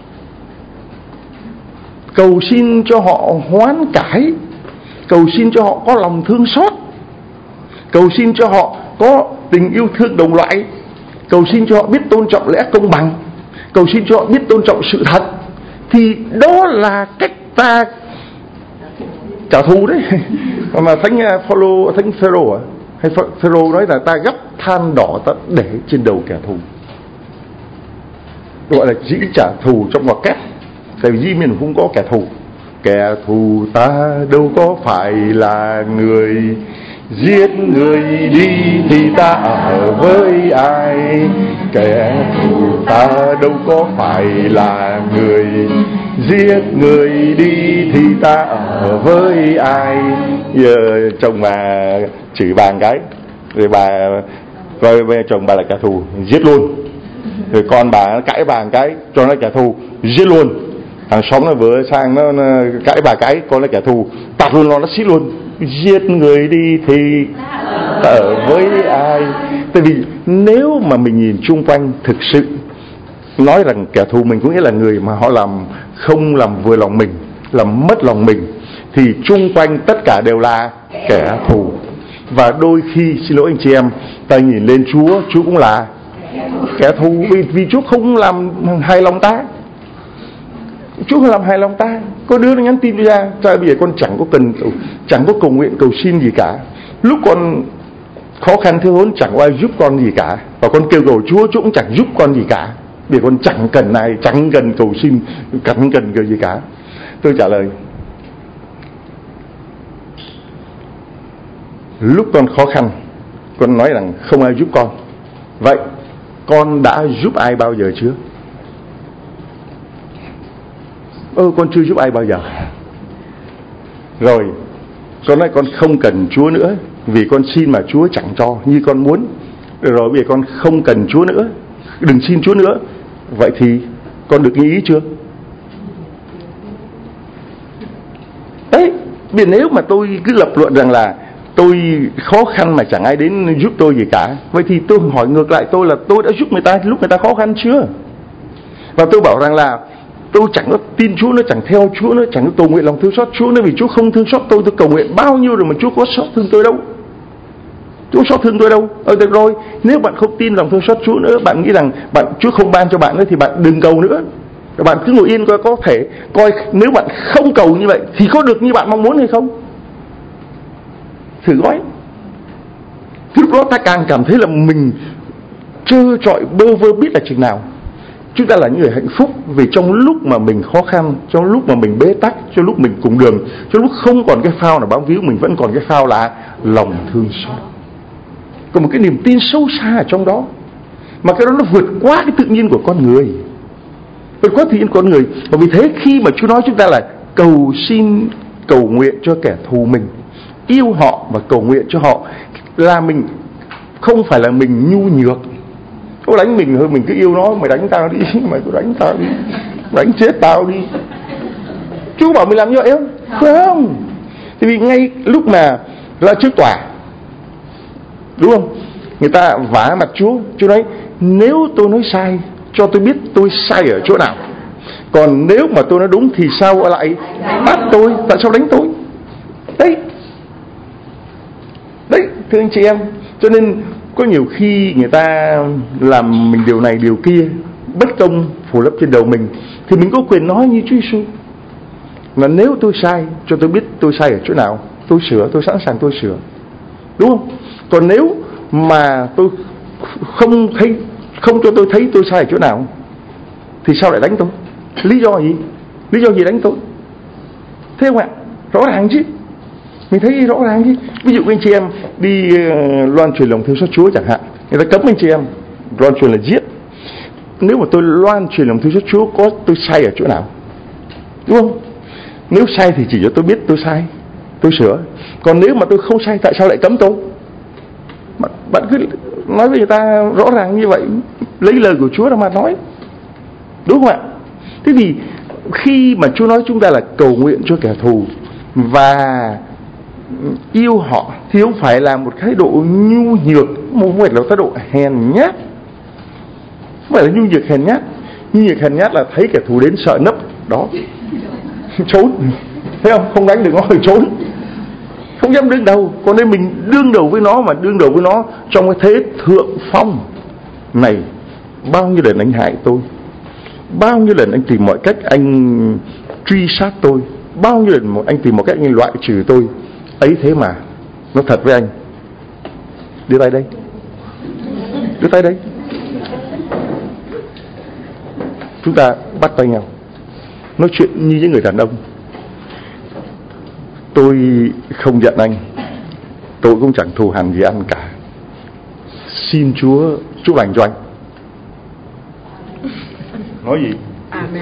Cầu xin cho họ hoán cải, cầu xin cho họ có lòng thương xót, cầu xin cho họ có tình yêu thương đồng loại, cầu xin cho họ biết tôn trọng lẽ công bằng, cầu xin cho họ biết tôn trọng sự thật. Thì đó là cách ta trả thù đấy. Mà thánh Phêrô hay Phêrô nói là ta gấp than đỏ ta để trên đầu kẻ thù, gọi là dĩ trả thù trong ngoặc kép. Tại vì dĩ mình không có kẻ thù ta đâu có phải là người, Giết người đi thì ta ở với ai? Kẻ thù ta đâu có phải là người. Giết người đi thì ta ở với ai? Giờ chồng bà chửi bà một cái, rồi bà coi chồng bà là kẻ thù, giết luôn. Rồi con bà cãi bà một cái, cho nó kẻ thù, giết luôn. Thằng xóm nó vừa sang nó cãi bà cái, con nó kẻ thù, tạt luôn nó xít luôn. Giết người đi thì ta ở với ai? Tại vì nếu mà mình nhìn chung quanh, thực sự nói rằng kẻ thù mình có nghĩa là người mà họ làm không làm vừa lòng mình, làm mất lòng mình, thì chung quanh tất cả đều là kẻ thù. Và đôi khi, xin lỗi anh chị em, ta nhìn lên Chúa, Chúa cũng là kẻ thù, vì Chúa không làm hài lòng ta. Chúa không làm hài lòng ta. Có đứa nó nhắn tin ra, cha bây giờ con chẳng có cầu nguyện cầu xin gì cả. Lúc con khó khăn thiếu thốn chẳng có ai giúp con gì cả, và con kêu cầu Chúa, Chúa cũng chẳng giúp con gì cả. Vì con chẳng cần ai, chẳng cần cầu xin, chẳng cần cái gì cả. Tôi trả lời, lúc con khó khăn, con nói rằng không ai giúp con. Vậy con đã giúp ai bao giờ chưa? Con chưa giúp ai bao giờ. Rồi con nói con không cần Chúa nữa, vì con xin mà Chúa chẳng cho như con muốn. Rồi bây giờ con không cần Chúa nữa, đừng xin Chúa nữa. Vậy thì con được như ý chưa? Đấy, vì nếu mà tôi cứ lập luận rằng là tôi khó khăn mà chẳng ai đến giúp tôi gì cả, vậy thì tôi hỏi ngược lại tôi là tôi đã giúp người ta lúc người ta khó khăn chưa? Và tôi bảo rằng là tôi chẳng có tin Chúa nữa, chẳng theo Chúa nữa, chẳng có cầu nguyện lòng thương xót Chúa nữa, vì Chúa không thương xót tôi cầu nguyện bao nhiêu rồi mà Chúa có xót thương tôi đâu. Chúa xót thương tôi đâu. Được rồi, nếu bạn không tin lòng thương xót Chúa nữa, bạn nghĩ rằng Chúa không ban cho bạn nữa, thì bạn đừng cầu nữa. Bạn cứ ngồi yên coi, có thể coi nếu bạn không cầu như vậy thì có được như bạn mong muốn hay không. Thử nói. Lúc đó ta càng cảm thấy là mình trơ trọi bơ vơ biết là chừng nào. Chúng ta là những người hạnh phúc, vì trong lúc mà mình khó khăn, trong lúc mà mình bế tắc, trong lúc mình cùng đường, trong lúc không còn cái phao nào bám víu, mình vẫn còn cái phao là lòng thương xót. Còn một cái niềm tin sâu xa ở trong đó, mà cái đó nó vượt quá cái tự nhiên của con người, vượt quá tự nhiên con người. Và vì thế khi mà Chúa nói chúng ta là cầu xin, cầu nguyện cho kẻ thù mình, yêu họ và cầu nguyện cho họ, là mình không phải là mình nhu nhược. Có đánh mình thôi, mình cứ yêu nó, mày đánh tao đi, mày cứ đánh tao đi, đánh chết tao đi. Chúa bảo mình làm như vậy không? Không. Thì vì ngay lúc mà ra trước tòa, đúng không? Người ta vả mặt Chúa, Chúa nói nếu tôi nói sai, cho tôi biết tôi sai ở chỗ nào. Còn nếu mà tôi nói đúng thì sao lại bắt tôi, tại sao đánh tôi? Đấy, thưa anh chị em. Cho nên có nhiều khi người ta làm mình điều này điều kia, bất công phủ lấp trên đầu mình, thì mình có quyền nói như Chúa Giêsu là nếu tôi sai, cho tôi biết tôi sai ở chỗ nào, tôi sửa, tôi sẵn sàng tôi sửa, đúng không? Còn nếu mà tôi không cho tôi thấy tôi sai ở chỗ nào, thì sao lại đánh tôi? Lý do gì? Lý do gì đánh tôi? Thế không ạ? Rõ ràng chứ. Mình thấy rõ ràng chứ. Ví dụ anh chị em đi loan truyền lòng thương xót Chúa chẳng hạn, người ta cấm anh chị em loan truyền là giết. Nếu mà tôi loan truyền lòng thương xót Chúa, có tôi sai ở chỗ nào, đúng không? Nếu sai thì chỉ cho tôi biết tôi sai, tôi sửa. Còn nếu mà tôi không sai, tại sao lại cấm tôi? Bạn cứ nói với người ta rõ ràng như vậy, lấy lời của Chúa ra mà nói, đúng không ạ? Thế thì khi mà Chúa nói chúng ta là cầu nguyện cho kẻ thù và yêu họ, thì không phải là một thái độ nhu nhược, không phải là thái độ hèn nhát, không phải là nhu nhược hèn nhát. Nhu nhược hèn nhát là thấy kẻ thù đến sợ nấp đó, trốn, thấy không? Không đánh được nó rồi trốn, không dám đương đầu. Còn đây mình đương đầu với nó, mà đương đầu với nó trong cái thế thượng phong này. Bao nhiêu lần anh hại tôi, bao nhiêu lần anh tìm mọi cách anh truy sát tôi, bao nhiêu lần anh tìm mọi cách anh loại trừ tôi. Ấy thế mà nó thật với anh, đưa tay đây, đưa tay đây, chúng ta bắt tay nhau nói chuyện như những người đàn ông. Tôi không giận anh, tôi cũng chẳng thù hằn gì anh cả. Xin Chúa chúc lành cho anh. Nói gì? Amen.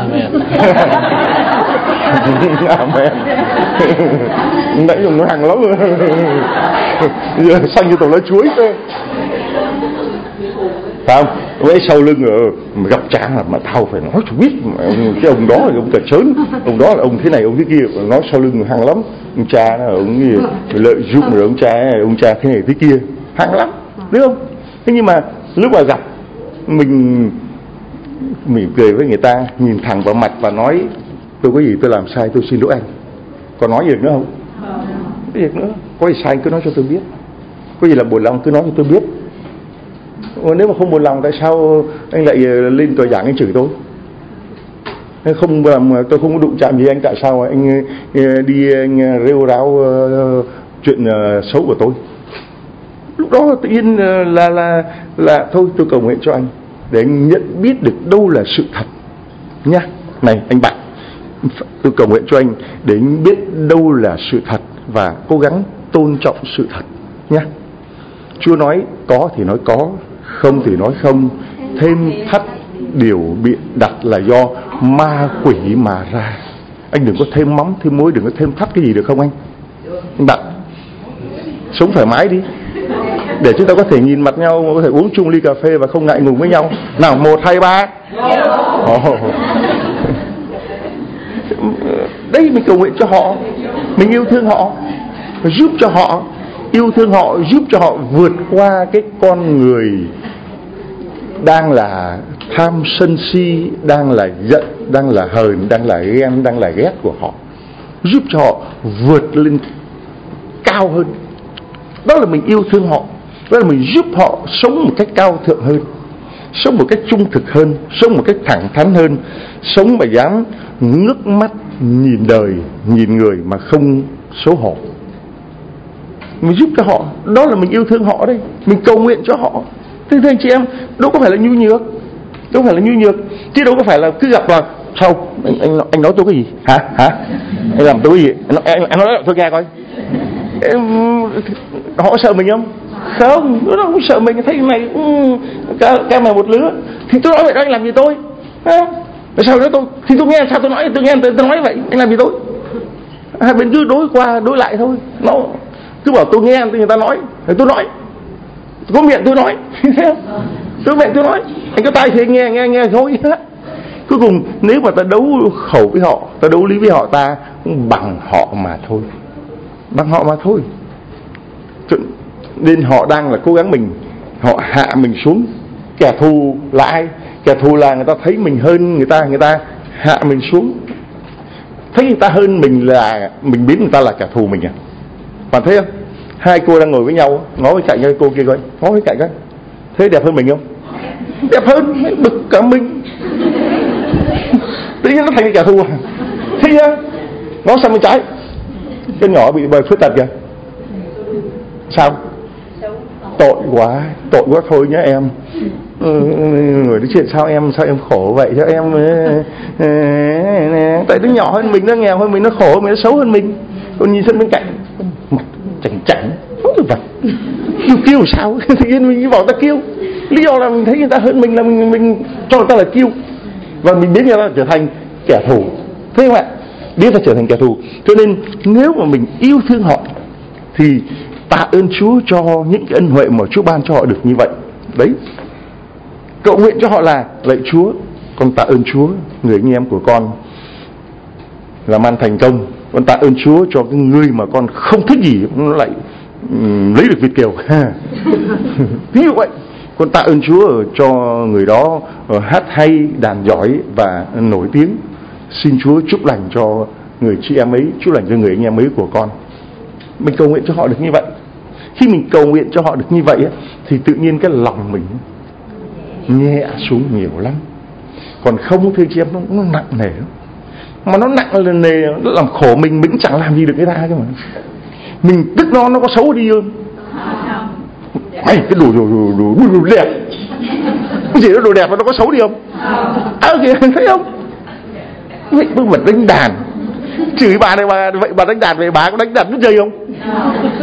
Amen. Nãy dùng nói hàng lắm rồi. Giờ xanh như tổ lá chuối thôi. Phải không? Với sau lưng mà gặp cha mà tao phải nói cho biết cái ông đó là ông cà trớn, ông đó là ông thế này ông thế kia, nói sau lưng hăng lắm. Ông cha nó ông lợi dụng rồi ông cha thế này thế kia, hăng lắm, đúng không? Thế nhưng mà lúc mà gặp mình mỉm cười với người ta, nhìn thẳng vào mặt và nói tôi có gì tôi làm sai tôi xin lỗi anh. Còn nói gì nữa không? Có gì nữa? Có gì sai cứ nói cho tôi biết. Có gì là buồn lòng cứ nói cho tôi biết. Nếu mà không buồn lòng tại sao anh lại lên tòa giảng anh chửi tôi? Không làm tôi không có đụng chạm gì anh, tại sao anh đi anh rêu ráo chuyện xấu của tôi? Lúc đó tự nhiên là thôi tôi cầu nguyện cho anh để anh nhận biết được đâu là sự thật nhá. Này anh bạn, tôi cầu nguyện cho anh để anh biết đâu là sự thật và cố gắng tôn trọng sự thật nhá. Chúa nói có thì nói có, không thì nói không. Thêm thắt điều biện đặt là do ma quỷ mà ra. Anh đừng có thêm mắm thêm muối, đừng có thêm thắt cái gì được không anh? Anh bạn sống thoải mái đi, để chúng ta có thể nhìn mặt nhau, có thể uống chung ly cà phê và không ngại ngùng với nhau. Nào 1, 2, 3. Đây mình cầu nguyện cho họ, mình yêu thương họ, giúp cho họ, yêu thương họ, giúp cho họ vượt qua cái con người đang là tham sân si, đang là giận, đang là hờn, đang là ghen, đang là ghét của họ, giúp cho họ vượt lên cao hơn. Đó là mình yêu thương họ, đó là mình giúp họ sống một cách cao thượng hơn, sống một cách trung thực hơn, sống một cách thẳng thắn hơn, sống mà dám ngước mắt nhìn đời, nhìn người mà không xấu hổ. Mình giúp cho họ, đó là mình yêu thương họ đấy, mình cầu nguyện cho họ. Thưa anh chị em, đâu có phải là nhu nhược, đâu phải là nhu nhược, chứ đâu có phải là cứ gặp là sao anh nói tôi cái gì hả? Anh làm tôi cái gì? Anh nói tôi nghe coi. Họ sợ mình không? Không, nó không sợ mình. Thấy mày cái mày một lứa thì tôi nói vậy đó, anh làm gì tôi? Sao nữa tôi thì tôi nghe, sao tôi nói tôi nói vậy, anh làm gì tôi? Hai bên cứ đối qua đối lại thôi. Nó cứ bảo tôi nghe người ta nói thì tôi nói, có miệng tôi nói. Tôi miệng tôi nói, anh có tai thì anh nghe thôi. Cuối cùng nếu mà ta đấu khẩu với họ, ta đấu lý với họ, ta cũng bằng họ mà thôi, bằng họ mà thôi. Nên họ đang là cố gắng mình, họ hạ mình xuống. Kẻ thù là ai? Kẻ thù là người ta thấy mình hơn người ta hạ mình xuống. Thấy người ta hơn mình là mình biến người ta là kẻ thù mình à? Bạn thấy không? Hai cô đang ngồi với nhau, ngó với cạnh cô kia coi, ngó với cạnh coi, thế đẹp hơn mình không? Đẹp hơn, bực cả mình. Tự nhiên nó thành kẻ thù à? Thấy chưa? Ngó sang bên trái, cái nhỏ bị bời khuyết tật kìa. Sao? Tội quá thôi nhá em. Người nói chuyện sao em khổ vậy cho em. Tại nó nhỏ hơn mình, nó nghèo hơn mình, nó khổ hơn mình, nó xấu hơn mình. Còn nhìn sang bên cạnh mặt chảnh không được vật, kêu sao? Tự nhiên mình bảo ta kêu, lý do là mình thấy người ta hơn mình là mình cho người ta là kêu, và mình biến người ta trở thành kẻ thù. Thế không ạ? Biến ta trở thành kẻ thù. Cho nên nếu mà mình yêu thương họ thì tạ ơn Chúa cho những cái ân huệ mà Chúa ban cho họ được như vậy. Đấy, cầu nguyện cho họ là lạy Chúa, con tạ ơn Chúa người anh em của con làm ăn thành công. Con tạ ơn Chúa cho cái người mà con không thích gì nó lại lấy được Việt kiều. Ví dụ vậy. Con tạ ơn Chúa cho người đó hát hay, đàn giỏi và nổi tiếng. Xin Chúa chúc lành cho người chị em ấy, chúc lành cho người anh em ấy của con. Mình cầu nguyện cho họ được như vậy. Khi mình cầu nguyện cho họ được như vậy thì tự nhiên cái lòng mình nhẹ xuống nhiều lắm. Còn không thưa chị em, nó nặng nề lắm. Mà nó nặng là nề, nó làm khổ mình cũng chẳng làm gì được người ta cơ mà. Mình tức nó có xấu đi không? Mày cái đồ đẹp, cái gì đó đồ đẹp mà nó có xấu đi không? Kìa, thấy không? Vậy mà đánh đàn, chửi bà này, vậy bà đánh đàn về, bà có đánh đàn nó chơi không?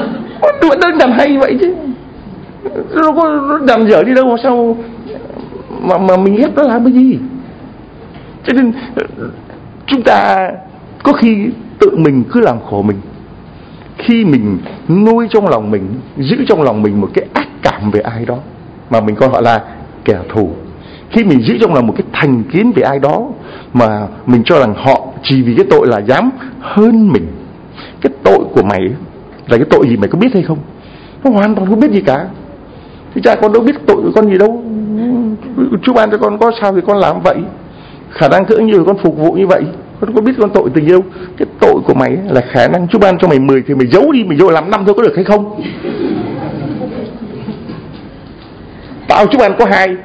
Nó đơn giản hay vậy chứ, nó làm dở đi đâu mà sao mà mình ghét nó làm cái gì. Cho nên chúng ta có khi tự mình cứ làm khổ mình khi mình nuôi trong lòng mình, giữ trong lòng mình một cái ác cảm về ai đó mà mình coi họ là kẻ thù. Khi mình giữ trong lòng một cái thành kiến về ai đó mà mình cho rằng họ chỉ vì cái tội là dám hơn mình. Cái tội của mày là cái tội gì mày có biết hay không? Nó hoàn toàn không biết gì cả. Thì cha con đâu biết tội của con gì đâu. Chúa ban cho con có sao thì con làm vậy. Khả năng cỡ nhiều con phục vụ như vậy. Con có biết con tội tình yêu. Cái tội của mày là khả năng Chúa ban cho mày 10 thì mày giấu đi, mày giấu làm 5 thôi có được hay không? Tạo Chúa ban có 2.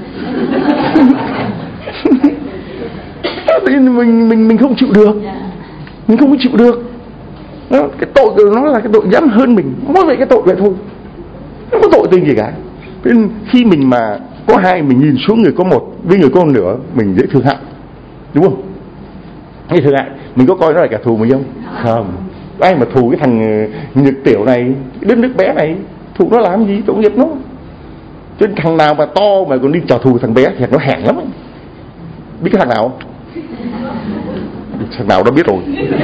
Mình không chịu được. Mình không chịu được. Cái tội của nó là cái tội dám hơn mình. Mỗi vậy cái tội vậy thôi. Không có tội tình gì cả. Nên khi mình mà có 2, mình nhìn xuống người có 1, với người có 1 nửa, mình dễ thương hại, đúng không? Dễ thương hại. Mình có coi nó là kẻ thù mình không? Không. Ai mà thù cái thằng Nhật Tiểu này, cái đất nước bé này, thù nó làm gì? Tội nghiệp nó. Cho nên thằng nào mà to mà còn đi trả thù thằng bé thì nó hèn lắm ấy. Biết cái thằng nào không? Thằng nào đó biết rồi.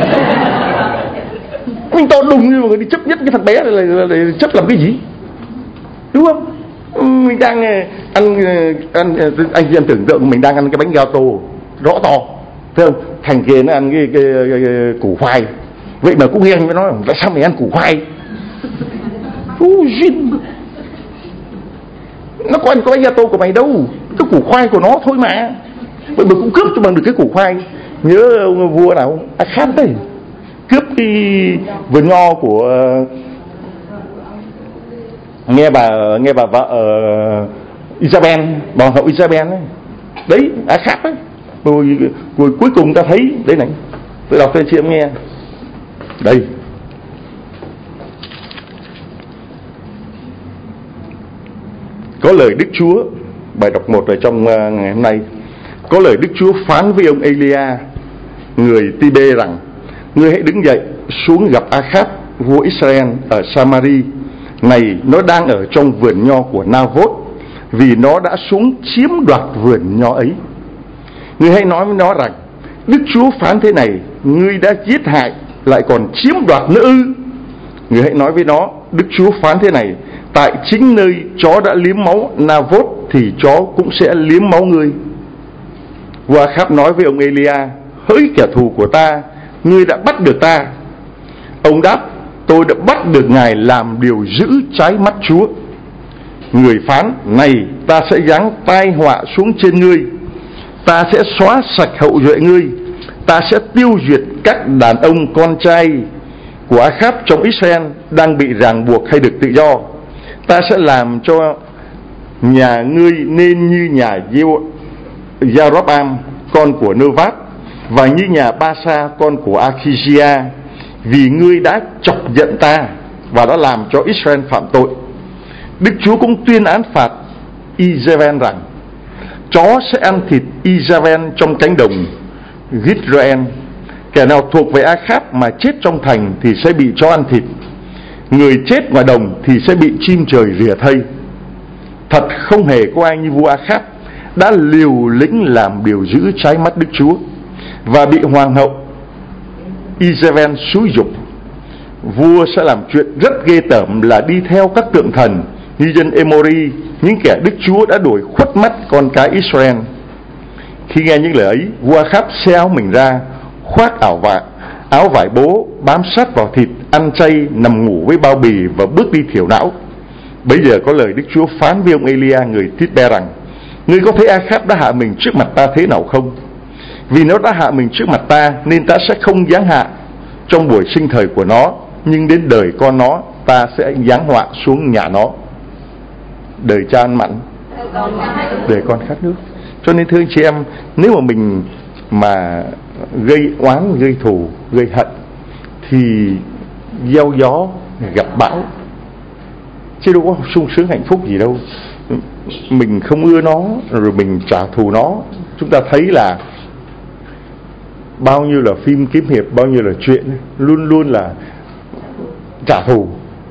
Mình to đùng nhưng mà người đi chấp nhất cái thằng bé này là chấp làm cái gì? Đúng không? Mình đang anh tưởng tượng mình đang ăn cái bánh gato rõ to, thấy không? Thằng kia nó ăn cái củ khoai, vậy mà cũng ghen với nó, tại sao mày ăn củ khoai? Nó có ăn cái bánh gato của mày đâu, cái củ khoai của nó thôi mà. Vậy mà cũng cướp cho bằng được cái củ khoai. Nhớ ông vua nào Ahab đấy, cướp cái vườn nho của nghe bà vợ Isabel, bà hậu Isabel ấy. Đấy, Ahab ấy. Rồi cuối cùng ta thấy đấy này, tôi đọc cho chị em nghe. Đây. Có lời Đức Chúa, bài đọc 1 ở trong ngày hôm nay. Có lời Đức Chúa phán với ông Elia, người Tibe rằng: ngươi hãy đứng dậy xuống gặp Ahab vua Israel ở Samari. Này, nó đang ở trong vườn nho của Navot, vì nó đã xuống chiếm đoạt vườn nho ấy. Ngươi hãy nói với nó rằng: Đức Chúa phán thế này, ngươi đã giết hại lại còn chiếm đoạt nữa ư? Ngươi hãy nói với nó: Đức Chúa phán thế này, tại chính nơi chó đã liếm máu Navot thì chó cũng sẽ liếm máu ngươi. Vua Ahab nói với ông Elia: hỡi kẻ thù của ta, ngươi đã bắt được ta. Ông đáp: tôi đã bắt được ngài làm điều dữ trái mắt Chúa. Người phán: này, ta sẽ giáng tai họa xuống trên ngươi, ta sẽ xóa sạch hậu duệ ngươi, ta sẽ tiêu diệt các đàn ông con trai của Ahab trong Israel đang bị ràng buộc hay được tự do. Ta sẽ làm cho nhà ngươi nên như nhà Jeroboam con của Nevat, và như nhà Basa con của Achizia, vì ngươi đã chọc giận ta và đã làm cho Israel phạm tội. Đức Chúa cũng tuyên án phạt Izrael rằng: chó sẽ ăn thịt Izrael trong cánh đồng Gitrean. Kẻ nào thuộc về Ahab mà chết trong thành thì sẽ bị chó ăn thịt, người chết ngoài đồng thì sẽ bị chim trời rỉa thây. Thật không hề có ai như vua Ahab, đã liều lĩnh làm điều dữ trái mắt Đức Chúa và bị hoàng hậu Izrael xúi giục. Vua sẽ làm chuyện rất ghê tởm là đi theo các tượng thần như dân Emori, những kẻ Đức Chúa đã đuổi khuất mắt con cái Israel. Khi nghe những lời ấy, vua Ahab xé áo mình ra, khoác áo vải bố bám sát vào thịt, ăn chay, nằm ngủ với bao bì và bước đi thiểu não. Bấy giờ có lời Đức Chúa phán với ông Elia người Tishbe rằng: ngươi có thấy Ahab đã hạ mình trước mặt ta thế nào không? Vì nó đã hạ mình trước mặt ta nên ta sẽ không giáng hạ trong buổi sinh thời của nó, nhưng đến đời con nó ta sẽ giáng họa xuống nhà nó. Đời cha ăn mặn, đời con khát nước. Cho nên thưa anh chị em, nếu mà mình mà gây oán, gây thù, gây hận thì gieo gió gặp bão, chứ đâu có sung sướng hạnh phúc gì đâu. Mình không ưa nó rồi mình trả thù nó. Chúng ta thấy là bao nhiêu là phim kiếm hiệp, bao nhiêu là chuyện luôn luôn là trả thù,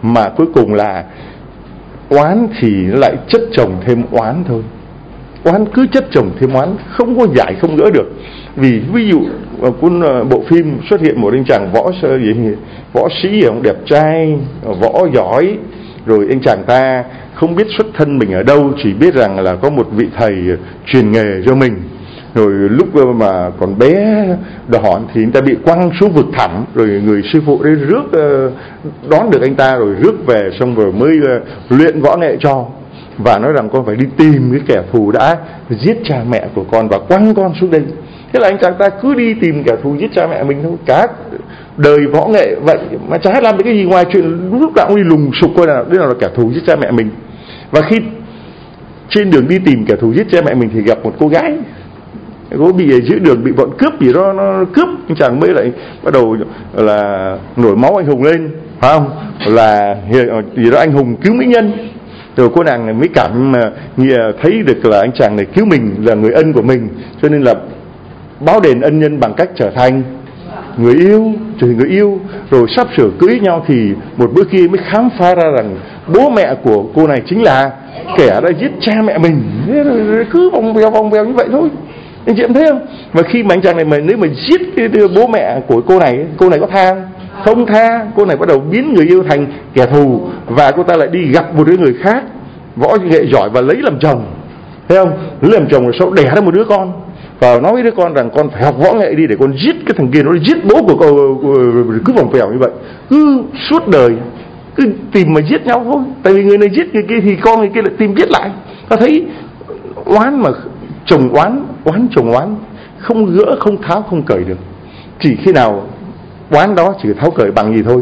mà cuối cùng là oán thì nó lại chất chồng thêm oán thôi. Oán cứ chất chồng thêm oán, không có giải không gỡ được. Vì ví dụ cuốn bộ phim xuất hiện một anh chàng võ sĩ ông đẹp trai, võ giỏi, rồi anh chàng ta không biết xuất thân mình ở đâu, chỉ biết rằng là có một vị thầy truyền nghề cho mình. Rồi lúc mà còn bé đỏ thì anh ta bị quăng xuống vực thẳm, rồi người sư phụ đấy rước đón được anh ta, rồi rước về xong rồi mới luyện võ nghệ cho, và nói rằng con phải đi tìm cái kẻ thù đã giết cha mẹ của con và quăng con xuống đây. Thế là anh chàng ta cứ đi tìm kẻ thù giết cha mẹ mình thôi. Cả đời võ nghệ vậy mà chả làm được cái gì ngoài chuyện lúc nào cũng đi lùng sục coi là đây là kẻ thù giết cha mẹ mình. Và khi trên đường đi tìm kẻ thù giết cha mẹ mình thì gặp một cô gái, cô bị ở giữa đường bị bọn cướp gì đó nó cướp, anh chàng mới lại bắt đầu là nổi máu anh hùng lên, phải không? Là gì đó anh hùng cứu mỹ nhân. Rồi cô nàng mới thấy được là anh chàng này cứu mình, là người ân của mình, cho nên là báo đền ân nhân bằng cách trở thành người yêu. Rồi sắp sửa cưới nhau thì một bữa kia mới khám phá ra rằng bố mẹ của cô này chính là kẻ đã giết cha mẹ mình. Rồi cứ vòng vèo như vậy thôi. Anh chị em thấy không? Và khi mà anh chàng này nếu mà giết cái bố mẹ của cô này có tha không? Tha. Cô này bắt đầu biến người yêu thành kẻ thù, và cô ta lại đi gặp một đứa người khác võ nghệ giỏi và lấy làm chồng. Thấy không? Lấy làm chồng rồi sau đẻ ra một đứa con, và nói với đứa con rằng con phải học võ nghệ đi để con giết cái thằng kia, nó giết bố của cô. Cứ vòng vèo như vậy, cứ suốt đời cứ tìm mà giết nhau thôi. Tại vì người này giết người kia thì con người kia lại tìm giết lại. Ta thấy oán mà chồng oán, oán chồng oán, không gỡ, không tháo, không cởi được. Chỉ khi nào oán đó chỉ tháo cởi bằng gì thôi?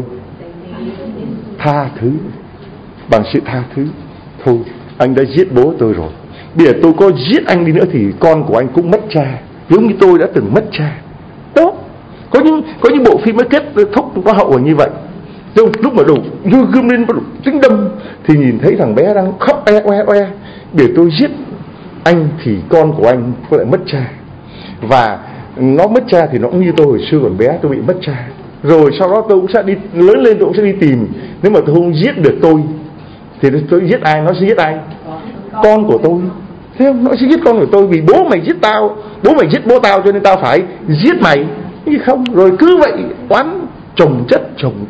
Tha thứ. Bằng sự tha thứ. Thôi, anh đã giết bố tôi rồi, bây giờ tôi có giết anh đi nữa thì con của anh cũng mất cha, giống như tôi đã từng mất cha. Đó, có những bộ phim mới kết thúc có hậu là như vậy. Lúc mà đủ gươm lên tính đâm thì nhìn thấy thằng bé đang khóc oe. Bây giờ tôi giết anh thì con của anh có lại mất cha, và nó mất cha thì nó cũng như tôi hồi xưa còn bé tôi bị mất cha. Rồi sau đó tôi cũng sẽ đi lớn lên, tôi cũng sẽ đi tìm. Nếu mà tôi không giết được tôi thì tôi giết ai? Nó sẽ giết ai? Con của tôi. Thấy không? Nó sẽ giết con của tôi, vì bố mày giết tao, bố mày giết bố tao, cho nên tao phải giết mày. Nhưng không, rồi cứ vậy oán chồng chất.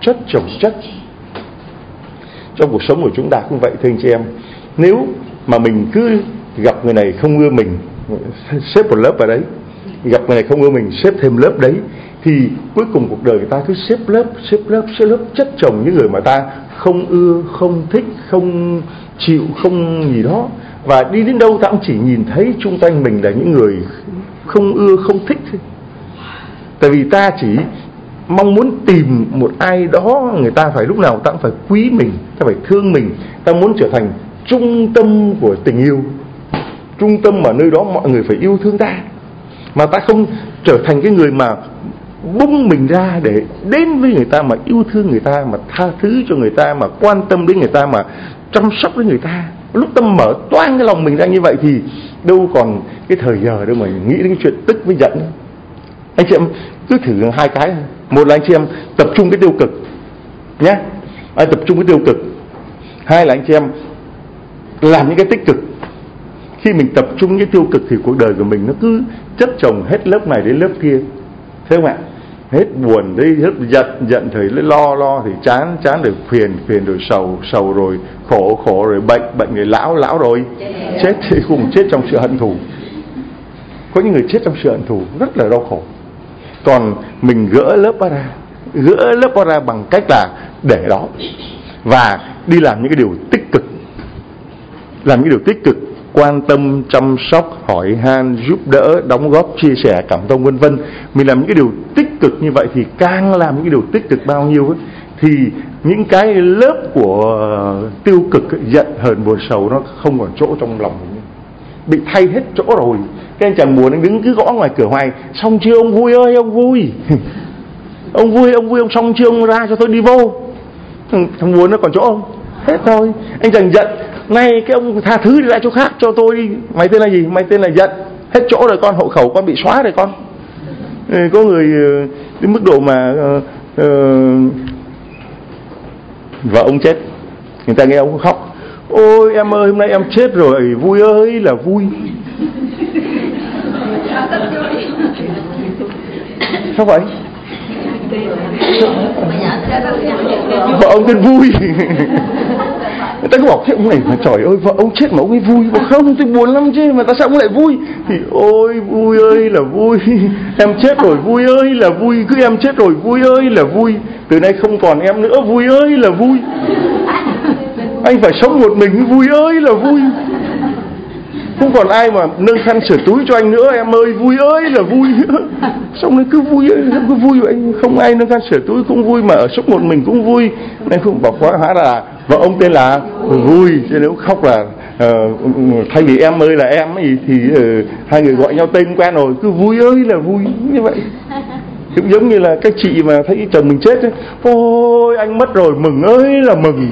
Trong cuộc sống của chúng ta cũng vậy thưa anh chị em. Nếu mà mình cứ gặp người này không ưa mình, xếp một lớp vào đấy, gặp người này không ưa mình, xếp thêm lớp đấy, thì cuối cùng cuộc đời người ta cứ xếp lớp chất chồng những người mà ta không ưa, không thích, không chịu, không gì đó. Và đi đến đâu ta cũng chỉ nhìn thấy chung quanh mình là những người không ưa, không thích thôi. Tại vì ta chỉ mong muốn tìm một ai đó, người ta phải lúc nào ta cũng phải quý mình, ta phải thương mình, ta muốn trở thành trung tâm của tình yêu, trung tâm mà nơi đó mọi người phải yêu thương ta. Mà ta không trở thành cái người mà bung mình ra để đến với người ta, mà yêu thương người ta, mà tha thứ cho người ta, mà quan tâm đến người ta, mà chăm sóc đến người ta. Lúc ta mở toang cái lòng mình ra như vậy thì đâu còn cái thời giờ đâu mà nghĩ đến chuyện tức với giận. Anh chị em cứ thử hai cái. Một là anh chị em tập trung cái tiêu cực nhé, tập trung cái tiêu cực. Hai là anh chị em làm những cái tích cực. Khi mình tập trung cái tiêu cực thì cuộc đời của mình nó cứ chất chồng hết lớp này đến lớp kia, thấy không ạ? Hết buồn đấy, hết giận thì lo thì chán rồi phiền rồi sầu rồi khổ rồi bệnh rồi lão rồi chết thì cùng chết trong sự hận thù. Có những người chết trong sự hận thù rất là đau khổ. Còn mình gỡ lớp đó ra bằng cách là để đó và đi làm những cái điều tích cực, quan tâm, chăm sóc, hỏi han, giúp đỡ, đóng góp, chia sẻ, cảm thông vân vân. Mình làm những cái điều tích cực như vậy thì càng làm những cái điều tích cực bao nhiêu ấy, thì những cái lớp của tiêu cực, giận hờn buồn sầu nó không còn chỗ trong lòng mình, bị thay hết chỗ rồi. Cái anh chàng buồn anh đứng cứ gõ ngoài cửa hoài, xong chưa ông vui ơi, ông vui ông xong chưa, ông ra cho tôi đi vô. Thằng buồn nó còn chỗ không? Hết thôi. Anh chàng giận, nay cái ông tha thứ đi ra chỗ khác cho tôi đi. Mày tên là gì? Mày tên là giận. Hết chỗ rồi con, hộ khẩu con bị xóa rồi con. Có người đến mức độ mà Vợ ông chết, người ta nghe ông khóc: ôi em ơi, hôm nay em chết rồi, vui ơi là vui. Sao vậy? Vợ ông tên vui. Người ta cứ bảo thế ông này mà trời ơi, vợ ông chết mà ông ấy vui. Bảo không, tôi buồn lắm chứ, mà tại sao ông lại vui? Thì ôi vui ơi là vui, em chết rồi vui ơi là vui, cứ em chết rồi vui ơi là vui, từ nay không còn em nữa, vui ơi là vui. Anh phải sống một mình, vui ơi là vui. Không còn ai mà nâng khăn sửa túi cho anh nữa, em ơi vui ơi là vui. Xong rồi cứ vui ơi, cứ vui vậy, không ai nâng khăn sửa túi cũng vui, mà ở sống một mình cũng vui. Nên không bảo quá, hóa là vợ ông tên là vui, chứ nếu khóc là thay vì em ơi là em ấy, thì hai người gọi nhau tên quen rồi, cứ vui ơi là vui như vậy. Cũng giống như là các chị mà thấy chồng mình chết ấy, ôi anh mất rồi, mừng ơi là mừng.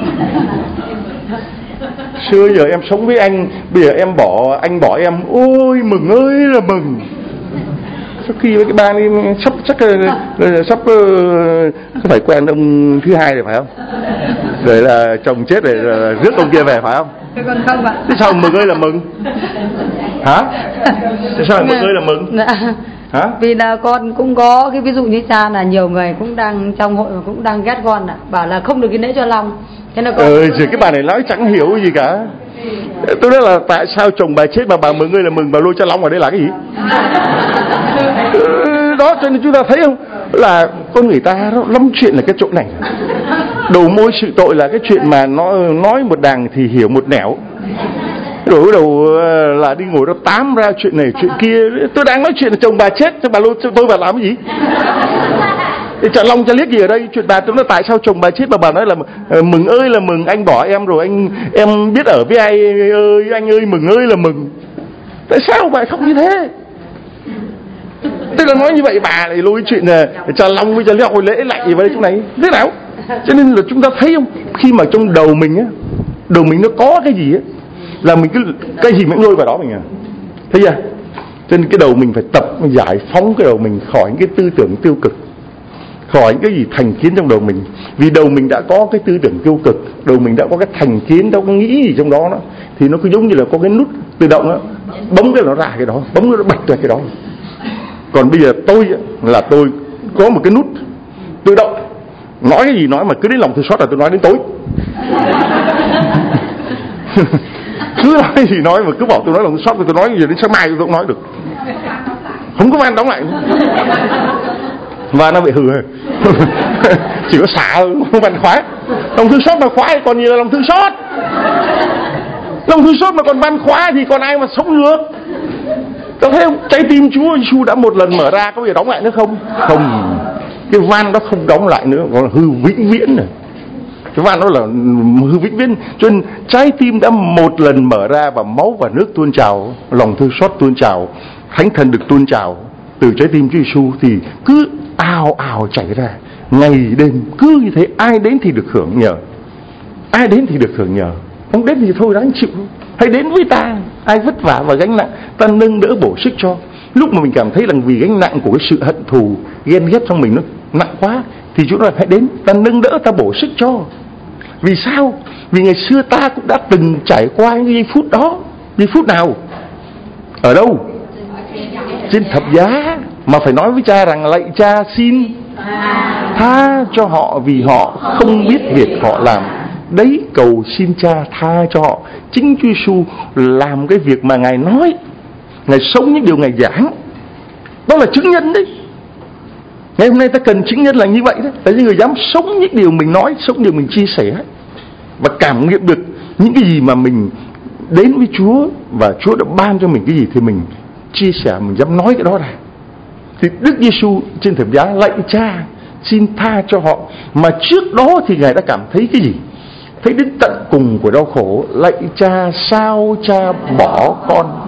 Xưa giờ em sống với anh, bây giờ anh bỏ em, ôi mừng ơi là mừng. Sau khi với cái ba đi sắp phải quen ông thứ hai rồi phải không? Rồi là chồng chết rồi là rước ông kia về phải không? Con không ạ. Thế sao mừng ơi là mừng? Hả? Thế sao mừng ơi là mừng? Hả? Vì là con cũng có cái ví dụ như cha là nhiều người cũng đang trong hội mà cũng đang ghét con, bảo là không được cái lễ cho lòng. Thế là con rồi cái bà này nói chẳng hiểu gì cả. Tôi nói là tại sao chồng bà chết mà bà mừng ơi là mừng, bà lôi cho long ở đây là cái gì? Đó, cho nên chúng ta thấy không, là con người ta nó lắm chuyện là cái chỗ này. Đầu môi sự tội là cái chuyện mà nó nói một đằng thì hiểu một nẻo. Rồi đầu là đi ngồi đó tám ra chuyện này chuyện kia. Tôi đang nói chuyện là chồng bà chết, cho bà lôi cho tôi vào làm cái gì? Chả long chả liếc gì ở đây. Chuyện bà tôi nói tại sao chồng bà chết mà bà nói là mừng ơi là mừng, anh bỏ em rồi, em biết ở với ai ơi, anh ơi mừng ơi là mừng. Tại sao bà không như thế? Tức là nói như vậy bà lại lôi chuyện là chả long với chả liếc hồi lễ lại vào đây chỗ này thế nào? Cho nên là chúng ta thấy không, khi mà trong đầu mình á, đầu mình nó có cái gì á, là mình cứ cái gì mình lôi vào đó mình à, thấy chưa? Cho nên cái đầu mình phải tập giải phóng cái đầu mình khỏi những cái tư tưởng tiêu cực, khỏi những cái gì thành kiến trong đầu mình. Vì đầu mình đã có cái tư tưởng tiêu cực, đầu mình đã có cái thành kiến, đâu có nghĩ gì trong đó, thì nó cứ giống như là có cái nút tự động đó, bấm cái nó ra cái đó, bấm cái nó bật ra cái đó. Còn bây giờ tôi có một cái nút tự động, nói cái gì nói, mà cứ đến lòng tôi xót là tôi nói đến tối. Cứ nói gì nói, mà cứ bảo tôi nói lòng tôi xót, tôi nói gì đến sáng mai tôi cũng nói được, không có van đóng lại. Và nó bị hừ. Chỉ có xả không van khóa. Lòng thương xót mà khóa còn gì là lòng thương xót. Lòng thương xót mà còn van khóa thì còn ai mà sống được. Có thấy không? Trái tim Chúa Giêsu đã một lần mở ra, có bao giờ đóng lại nữa không? Không. Cái van đó không đóng lại nữa, gọi là hư vĩnh viễn rồi. Cái van đó là hư vĩnh viễn. Cho nên trái tim đã một lần mở ra và máu và nước tuôn trào, lòng thương xót tuôn trào, Thánh Thần được tuôn trào từ trái tim Chúa Giêsu, thì cứ ào ào chảy ra ngày đêm, cứ như thế. Ai đến thì được hưởng nhờ, ai đến thì được hưởng nhờ, không đến thì thôi đáng chịu. Hãy đến với ta, ai vất vả và gánh nặng, ta nâng đỡ bổ sức cho. Lúc mà mình cảm thấy rằng vì gánh nặng của cái sự hận thù ghen ghét trong mình nó nặng quá, thì Chúa nói hãy đến, ta nâng đỡ, ta bổ sức cho. Vì sao? Vì ngày xưa ta cũng đã từng trải qua những giây phút đó. Giây phút nào? Ở đâu? Trên thập giá. Mà phải nói với cha rằng lạy cha xin tha cho họ, vì họ không biết việc họ làm. Đấy, cầu xin cha tha cho họ. Chính Chúa Giêsu làm cái việc mà Ngài nói, Ngài sống những điều Ngài giảng. Đó là chứng nhân đấy. Ngày hôm nay ta cần chứng nhân là như vậy đấy. Là những người dám sống những điều mình nói, sống điều mình chia sẻ, và cảm nghiệm được những cái gì mà mình đến với Chúa, và Chúa đã ban cho mình cái gì thì mình chia sẻ, mình dám nói cái đó ra. Thì Đức Giêsu trên thập giá lạy cha xin tha cho họ. Mà trước đó thì Ngài đã cảm thấy cái gì? Thấy đến tận cùng của đau khổ. Lạy cha, sao cha bỏ con?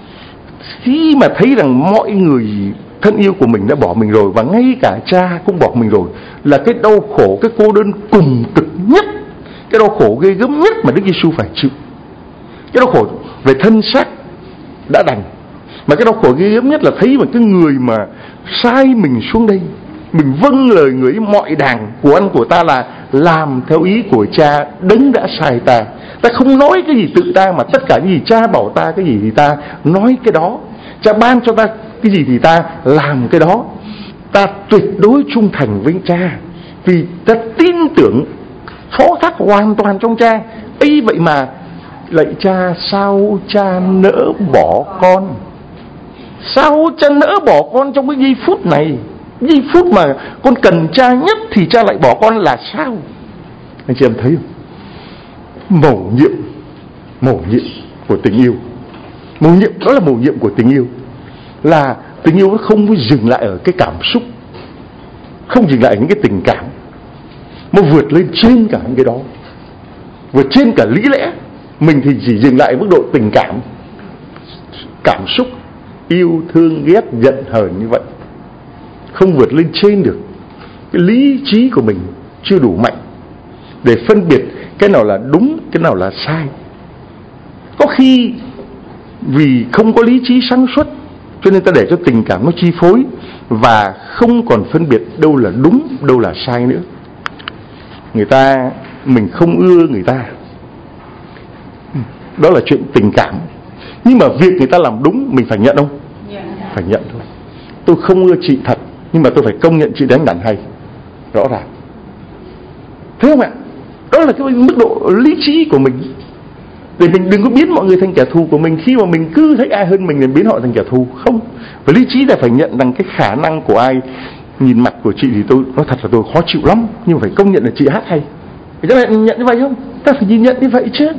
Khi mà thấy rằng mọi người thân yêu của mình đã bỏ mình rồi, và ngay cả cha cũng bỏ mình rồi, là cái đau khổ, cái cô đơn cùng cực nhất, cái đau khổ ghê gớm nhất mà Đức Giêsu phải chịu. Cái đau khổ về thân xác đã đành, mà cái đau khổ ghê gớm nhất là thấy mà cái người mà sai mình xuống đây, Mình vâng lời người ấy, mọi đàng của ăn của ta là làm theo ý của cha đấng đã sai ta. Ta không nói cái gì tự ta, mà tất cả những gì cha bảo ta cái gì thì ta nói cái đó. Cha ban cho ta cái gì thì ta làm cái đó. Ta tuyệt đối trung thành với cha, vì ta tin tưởng phó thác hoàn toàn trong cha. ấy vậy mà lạy cha, sao cha nỡ bỏ con? Sao cha nỡ bỏ con trong cái giây phút này, giây phút mà con cần cha nhất thì cha lại bỏ con là sao? Anh chị em thấy không? Mầu nhiệm của tình yêu. Mầu nhiệm, đó là mầu nhiệm của tình yêu. Là tình yêu nó không dừng lại ở cái cảm xúc, không dừng lại ở những cái tình cảm, nó vượt lên trên cả những cái đó, vượt trên cả lý lẽ. Mình thì chỉ dừng lại ở mức độ tình cảm, cảm xúc, yêu thương, ghét, giận, hờn như vậy, không vượt lên trên được. Cái lý trí của mình chưa đủ mạnh để phân biệt cái nào là đúng, cái nào là sai. Có khi vì không có lý trí sáng suốt cho nên ta để cho tình cảm nó chi phối, và không còn phân biệt đâu là đúng, đâu là sai nữa. Mình không ưa người ta, đó là chuyện tình cảm. Nhưng mà việc người ta làm đúng mình phải nhận không? Phải nhận thôi. Tôi không ưa chị thật, nhưng mà tôi phải công nhận chị đánh đàn hay, rõ ràng. Thấy không ạ? Đó là cái mức độ lý trí của mình, để mình đừng có biến mọi người thành kẻ thù của mình. Khi mà mình cứ thấy ai hơn mình thì biến họ thành kẻ thù. Không. Và lý trí là phải nhận rằng cái khả năng của ai. Nhìn mặt của chị thì tôi nói thật là tôi khó chịu lắm, nhưng mà phải công nhận là chị hát hay. Các bạn nhận như vậy không? Ta phải nhìn nhận như vậy chứ.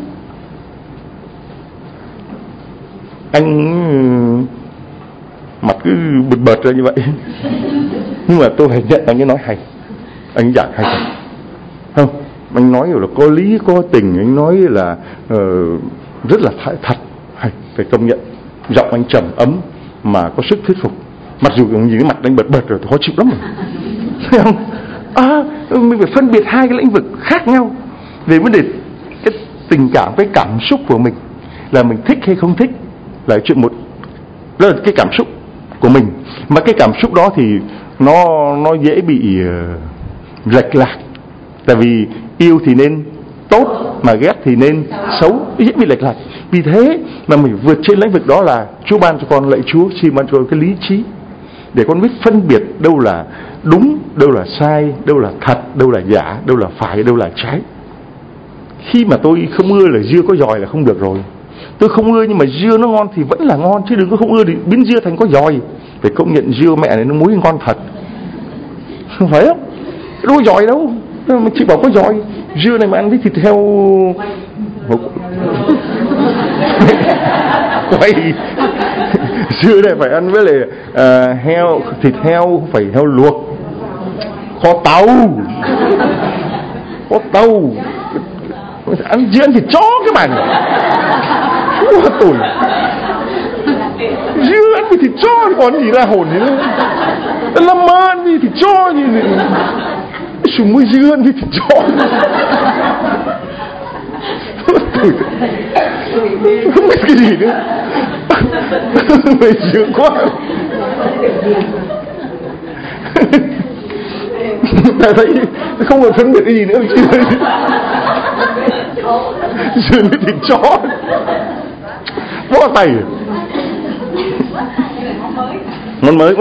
Anh mặt cứ bật bật ra như vậy, nhưng mà tôi phải nhận anh ấy nói hay, anh giảng hay thật. Không, anh nói là có lý có tình, anh nói là rất là thật hay, phải công nhận. Giọng anh trầm ấm mà có sức thuyết phục, mặc dù nhìn cái mặt anh bật bật rồi, tôi khó chịu lắm rồi. Thấy không? Mình phải phân biệt hai cái lĩnh vực khác nhau về vấn đề cái tình cảm, cái cảm xúc của mình, là mình thích hay không thích là chuyện một. Đó là cái cảm xúc của mình, mà cái cảm xúc đó thì nó dễ bị lệch lạc. Tại vì yêu thì nên tốt, mà ghét thì nên xấu, dễ bị lệch lạc. Vì thế mà mình vượt trên lĩnh vực đó là Chúa ban cho con, lạy Chúa xin ban cho con cái lý trí để con biết phân biệt đâu là đúng, đâu là sai, đâu là thật, đâu là giả, đâu là phải, đâu là trái. Khi mà tôi không ưa là dưa có giòi là không được rồi. Tôi không ưa nhưng mà dưa nó ngon thì vẫn là ngon, chứ đừng có không ưa thì biến dưa thành có giòi. Phải công nhận dưa mẹ này nó muối ngon thật, không phải không? Đâu có giòi đâu, mà chị bảo có giòi. Dưa này mà ăn với thịt heo quay dưa này phải ăn với lại heo, thịt heo, phải heo luộc, kho tàu, ăn dưa ăn thịt chó cái bàn quá tồi. Dưa ăn với thịt chó thì còn gì ra hồn nữa. Làm mơ ăn với thịt chó gì sùng mới dưa ăn với thịt chó. Không biết cái gì nữa. Mày sướng quá. Ta thấy không còn phân biệt cái gì nữa. Dưa với thịt chó bó tay. Món mới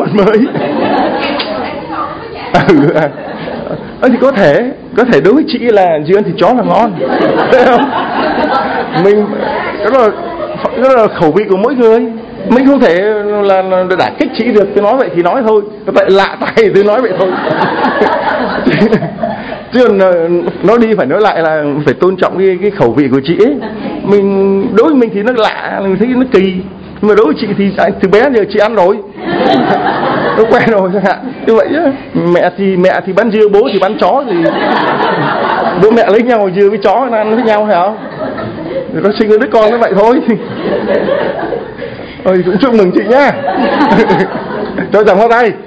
thì có thể đối với chị là dưa ăn thịt chó là ngon, thấy không? Mình đó là khẩu vị của mỗi người, mình không thể là đả kích chị được. Tôi nói vậy thì nói thôi, tại lạ tai tôi nói vậy thôi. Chứ nói đi phải nói lại là phải tôn trọng cái khẩu vị của chị ấy. Mình đối với mình thì nó lạ, mình thấy nó kỳ, nhưng mà đối với chị thì từ bé giờ chị ăn rồi, nó quen rồi chẳng hạn. Như vậy chứ mẹ thì bán dưa, bố thì bán chó, thì bố mẹ lấy nhau dưa với chó nó ăn với nhau, phải không? Rồi nó sinh ra đứa con nó vậy thôi. Ôi cũng chúc mừng chị nhá. Cho chàng hoa tay.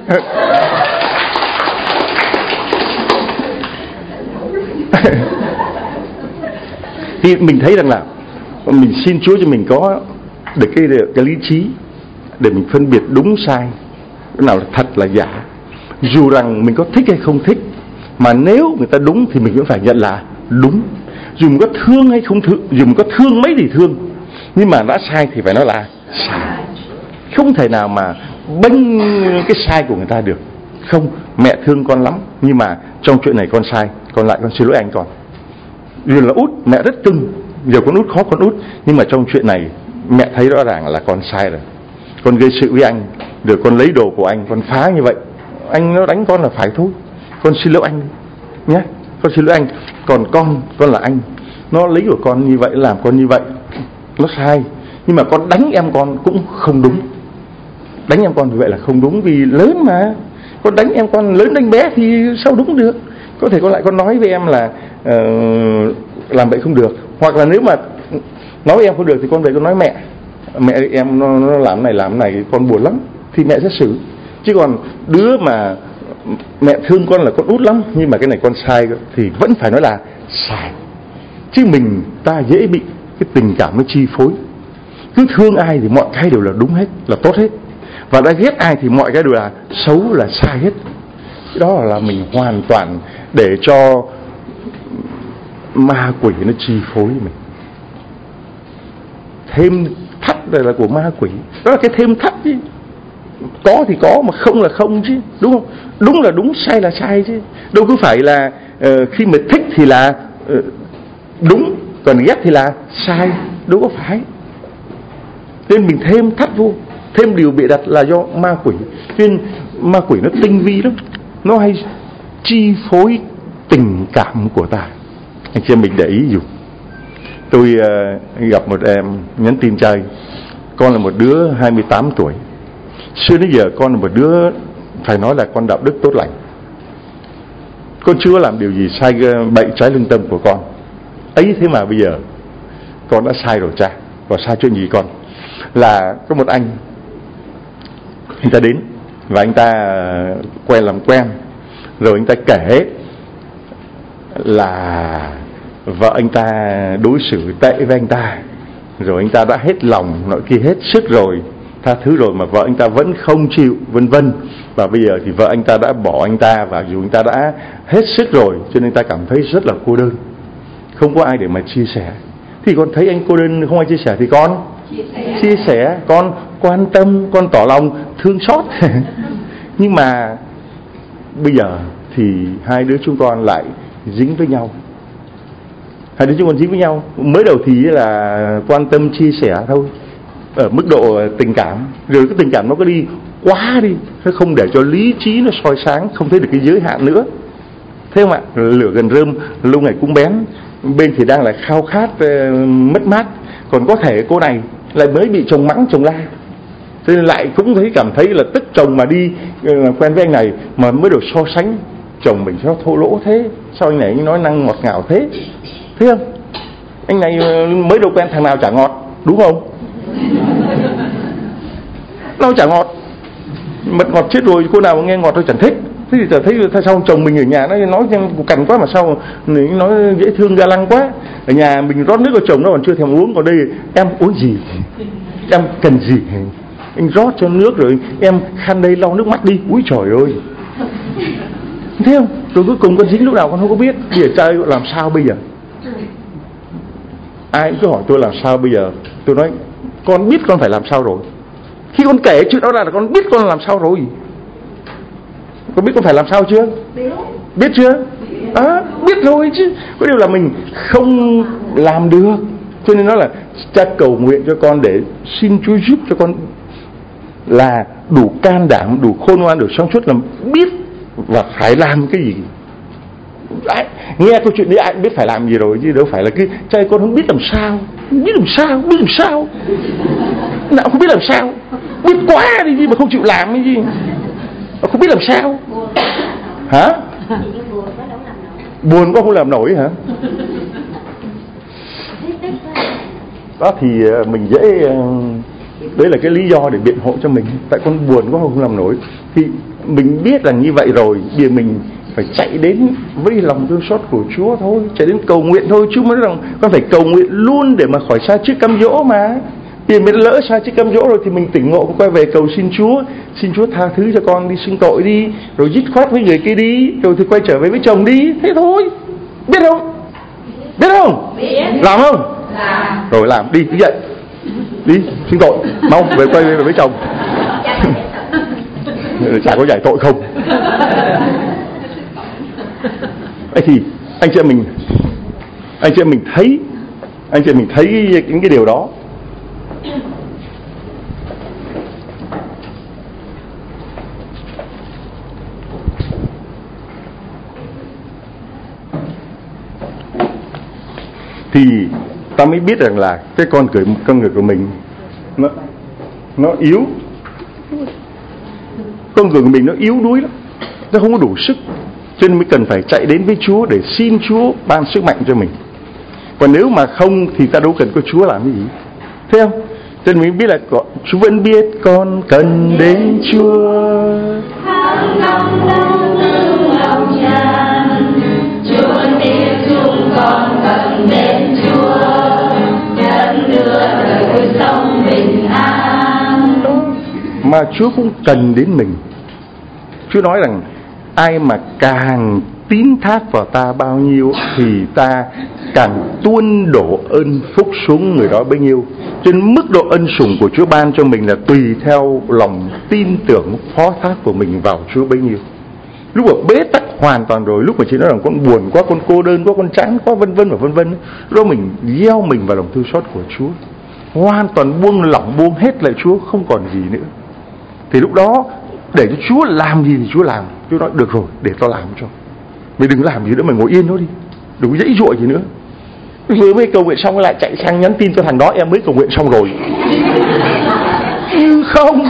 Thì mình thấy rằng là mình xin Chúa cho mình có được cái lý trí để mình phân biệt đúng sai, cái nào là thật là giả. Dù rằng mình có thích hay không thích, mà nếu người ta đúng thì mình cũng phải nhận là đúng. Dù mình có thương hay không thương, dù mình có thương mấy thì thương, nhưng mà đã sai thì phải nói là sai. Không thể nào mà bênh cái sai của người ta được. Không, mẹ thương con lắm, nhưng mà trong chuyện này con sai, con lại con xin lỗi anh con. Vì là út, mẹ rất cưng, giờ con út khó con út, nhưng mà trong chuyện này mẹ thấy rõ ràng là con sai rồi. Con gây sự với anh, rồi con lấy đồ của anh, con phá như vậy, anh nó đánh con là phải thôi. Con xin lỗi anh nhé, con xin lỗi anh. Còn con là anh, nó lấy của con như vậy, làm con như vậy, nó sai. Nhưng mà con đánh em con cũng không đúng. Đánh em con như vậy là không đúng, vì lớn mà. Con đánh em con lớn đánh bé thì sao đúng được. Có thể con nói với em là làm vậy không được. Hoặc là nếu mà nói với em không được thì con về con nói mẹ em nó làm này làm này, con buồn lắm, thì mẹ sẽ xử. Chứ còn đứa mà mẹ thương con là con út lắm, nhưng mà cái này con sai thì vẫn phải nói là sai. Chứ ta dễ bị cái tình cảm nó chi phối. Cứ thương ai thì mọi cái đều là đúng hết, là tốt hết. Và đã ghét ai thì mọi cái đều là xấu, là sai hết. Đó là mình hoàn toàn để cho ma quỷ nó chi phối mình. Thêm thắt này là của ma quỷ. Đó là cái thêm thắt chứ. Có thì có, mà không là không chứ, đúng không? Đúng là đúng, sai là sai chứ. Đâu cứ phải là khi mà thích thì là đúng, còn ghét thì là sai. Đâu có phải. Nên mình thêm thắt vô, thêm điều bịa đặt là do ma quỷ. Nên ma quỷ nó tinh vi lắm, nó hay chi phối tình cảm của ta. Anh chị em mình để ý dùng. Tôi gặp một em nhắn tin chơi. Con là một đứa 28 tuổi. Xưa đến giờ con là một đứa phải nói là con đạo đức tốt lành. Con chưa làm điều gì sai bậy trái lương tâm của con. Ấy thế mà bây giờ con đã sai rồi cha. Và sai chuyện gì con? Là có một anh ta đến và anh ta làm quen. Rồi anh ta kể là vợ anh ta đối xử tệ với anh ta, rồi anh ta đã hết lòng nọ kia, hết sức rồi, tha thứ rồi mà vợ anh ta vẫn không chịu, vân vân. Và bây giờ thì vợ anh ta đã bỏ anh ta, và dù anh ta đã hết sức rồi, cho nên anh ta cảm thấy rất là cô đơn, không có ai để mà chia sẻ. Thì con thấy anh cô đơn không ai chia sẻ thì con chia sẻ, con quan tâm, con tỏ lòng thương xót. Nhưng mà bây giờ thì hai đứa chúng con lại dính với nhau. Hai đứa chúng con dính với nhau. Mới đầu thì là quan tâm chia sẻ thôi, ở mức độ tình cảm. Rồi cái tình cảm nó có đi quá đi, nó không để cho lý trí nó soi sáng, không thấy được cái giới hạn nữa. Thấy không ạ? Lửa gần rơm lâu ngày cũng bén. Bên thì đang là khao khát mất mát. Còn có thể cô này lại mới bị chồng mắng chồng la, cho nên lại cũng cảm thấy là tức chồng mà đi quen với anh này. Mà mới đầu so sánh, chồng mình sao thô lỗ thế, sao anh này anh nói năng ngọt ngào thế, thấy không? Anh này mới đầu quen thằng nào chả ngọt, đúng không? Nó chả ngọt, mật ngọt chết rồi, cô nào mà nghe ngọt tôi chẳng thích. Thế thì thấy sao chồng mình ở nhà nó nói cằn quá, mà sao nói dễ thương ga lăng quá. Ở nhà mình rót nước cho chồng nó còn chưa thèm uống, còn đây em uống gì, em cần gì, anh rót cho nước rồi em khăn đây lau nước mắt đi. Úi trời ơi, thấy không? Rồi cuối cùng con dính lúc nào con không có biết. Bây giờ trai làm sao bây giờ? Ai cũng cứ hỏi tôi làm sao bây giờ. Tôi nói con biết con phải làm sao rồi. Khi con kể chuyện đó là con biết con làm sao rồi. Con biết con phải làm sao chưa? Biết chưa? Biết rồi chứ. Có điều là mình không làm được. Cho nên nó là cha cầu nguyện cho con để xin Chúa giúp cho con là đủ can đảm, đủ khôn ngoan, đủ sáng suốt, là biết và phải làm cái gì. Nghe câu chuyện đấy ai cũng biết phải làm gì rồi, chứ đâu phải là cứ trai con không biết làm sao. Biết làm sao nào không biết làm sao. Biết quá đi chứ mà không chịu làm cái gì. Không biết làm sao. Hả? Buồn quá không làm nổi hả? Đó thì mình dễ, đấy là cái lý do để biện hộ cho mình. Tại con buồn quá không làm nổi. Thì mình biết là như vậy rồi, bây giờ mình phải chạy đến với lòng thương xót của Chúa thôi, chạy đến cầu nguyện thôi. Chúa mới rằng con phải cầu nguyện luôn để mà khỏi sa trước cám dỗ mà. Thì mình lỡ sai chiếc cám dỗ rồi thì mình tỉnh ngộ, quay về cầu xin Chúa tha thứ cho con, đi xưng tội đi, rồi dứt khoát với người kia đi, rồi thì quay trở về với chồng đi, thế thôi. Biết không? Biết không? Biết. Làm không? Làm. Rồi làm, đi, đứng dậy, đi xưng tội, mau về quay về với chồng. Chả có giải tội không. Vậy thì anh chị em mình thấy những cái điều đó. Thì ta mới biết rằng là cái con người của mình nó yếu. Con người của mình nó yếu đuối lắm, nó không có đủ sức, cho nên mới cần phải chạy đến với Chúa để xin Chúa ban sức mạnh cho mình. Còn nếu mà không thì ta đâu cần có Chúa làm cái gì, thấy không? Cho nên mình biết là Chúa vẫn biết con cần đến Chúa. Tháng năm lòng tràn, Chúa biết chúng con cần đến Chúa, dẫn đưa đời sống bình an. Mà Chúa cũng cần đến mình. Chúa nói rằng ai mà càng tín thác vào ta bao nhiêu thì ta càng tuôn đổ ơn phúc xuống người đó bấy nhiêu. Trên mức độ ân sủng của Chúa ban cho mình là tùy theo lòng tin tưởng phó thác của mình vào Chúa bấy nhiêu. Lúc mà bế tắc hoàn toàn rồi, lúc mà chị nói rằng con buồn quá, con cô đơn quá, con chán quá, vân vân và vân vân, lúc mình gieo mình vào lòng thương xót của Chúa, hoàn toàn buông lỏng, buông hết lại Chúa, không còn gì nữa. Thì lúc đó để cho Chúa làm gì thì Chúa làm. Chúa nói được rồi, để tao làm cho. Mày đừng làm gì nữa, mày ngồi yên đó đi, đừng có dãy dụa gì nữa. Vừa mới cầu nguyện xong lại chạy sang nhắn tin cho thằng đó, em mới cầu nguyện xong rồi. Nhưng không.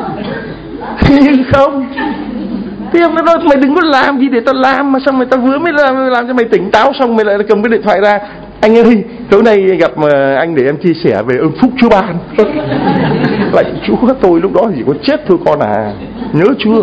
Thì em nó nói mày đừng có làm gì để tao làm, mà sao mày tao vừa mới làm cho mày tỉnh táo xong mày lại cầm cái điện thoại ra. Anh ơi, tối nay gặp anh để em chia sẻ về ơn phúc Chúa ban. Lạy Chúa, tôi lúc đó chỉ có chết thôi con à. Nhớ chưa?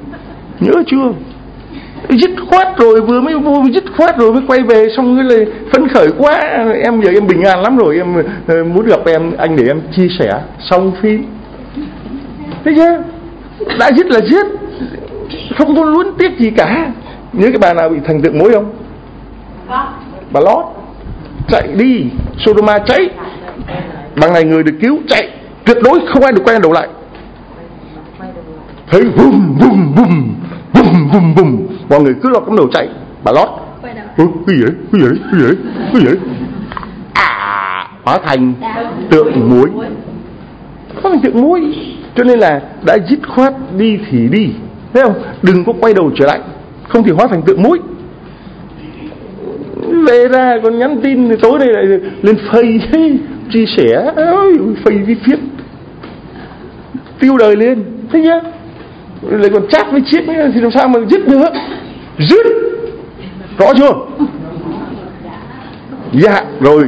Dứt khoát rồi, vừa mới dứt khoát rồi mới quay về xong cái là phấn khởi quá. Em giờ em bình an lắm rồi, em muốn gặp em, anh để em chia sẻ. Xong phim. Thấy chưa? Đã dứt là dứt, không có luốn tiếc gì cả. Nhớ cái bà nào bị thành tượng mối không? Bà Lót chạy đi Sodoma cháy, bằng này người được cứu chạy, tuyệt đối không ai được quay đầu lại. Thấy vum vum vum vum vum vum, mọi người cứ lọt cắm đầu chạy. Bà Lót cái gì đấy hóa thành tượng muối, cho nên là đã dứt khoát đi thì đi, thấy không? Đừng có quay đầu trở lại, không thì hóa thành tượng muối. Về ra còn nhắn tin thì tối nay lại lên Face chia sẻ, Face viết viết tiêu đời lên, thấy chưa? Lại còn chat với chiếc nữa thì làm sao mà dứt được? Dứt, rõ chưa? Dạ rồi,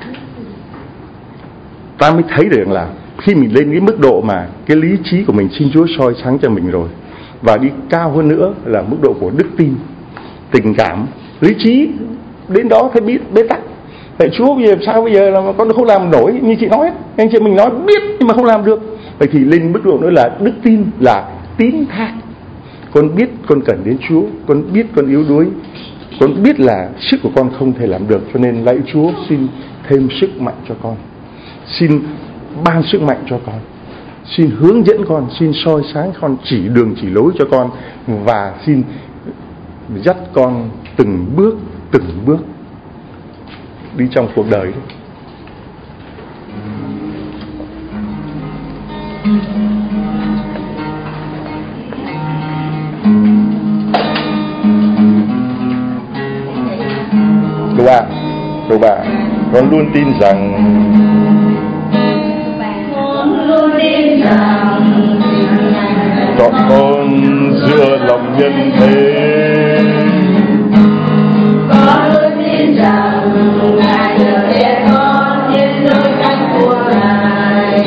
ta mới thấy được là khi mình lên cái mức độ mà cái lý trí của mình xin Chúa soi sáng cho mình rồi, và đi cao hơn nữa là mức độ của đức tin, tình cảm, lý trí đến đó thấy biết bế tắc. Vậy Chúa bây giờ sao bây giờ là con không làm nổi như chị nói, anh chị mình nói biết nhưng mà không làm được. Vậy thì lên mức độ nữa là đức tin, là tín thác. Con biết con cần đến Chúa, con biết con yếu đuối, con biết là sức của con không thể làm được, cho nên lạy Chúa xin thêm sức mạnh cho con, xin ban sức mạnh cho con, xin hướng dẫn con, xin soi sáng con, chỉ đường chỉ lối cho con, và xin dắt con từng bước đi trong cuộc đời đấy. Câu ba, con luôn tin rằng chọn con giữa lòng nhân thế. Con luôn tin rằng Ngài chờ để con trên đôi cánh của Ngài.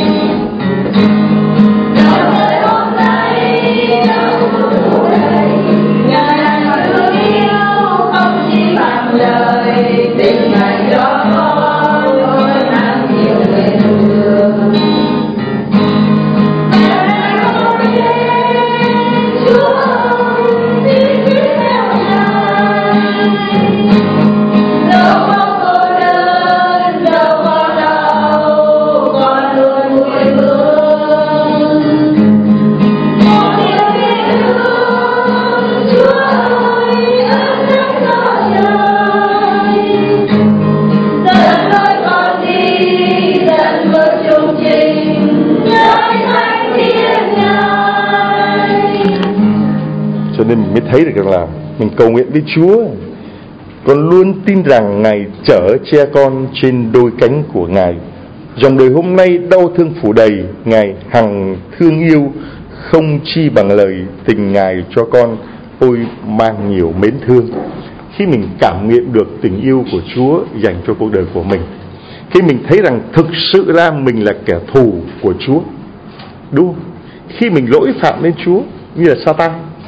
Trong đời hôm nay, trong cuộc đời, Ngài thương yêu không chỉ bằng lời, tình Ngài cho con mỗi tháng nhiều ngày thương. Cho nên mình mới thấy được rằng là mình cầu nguyện với Chúa, con luôn tin rằng Ngài chở che con trên đôi cánh của Ngài. Dòng đời hôm nay đau thương phủ đầy, Ngài hằng thương yêu, không chi bằng lời tình Ngài cho con ôi mang nhiều mến thương. Khi mình cảm nghiệm được tình yêu của Chúa dành cho cuộc đời của mình, khi mình thấy rằng thực sự ra mình là kẻ thù của Chúa, đúng không? Khi mình lỗi phạm đến Chúa, như là Satan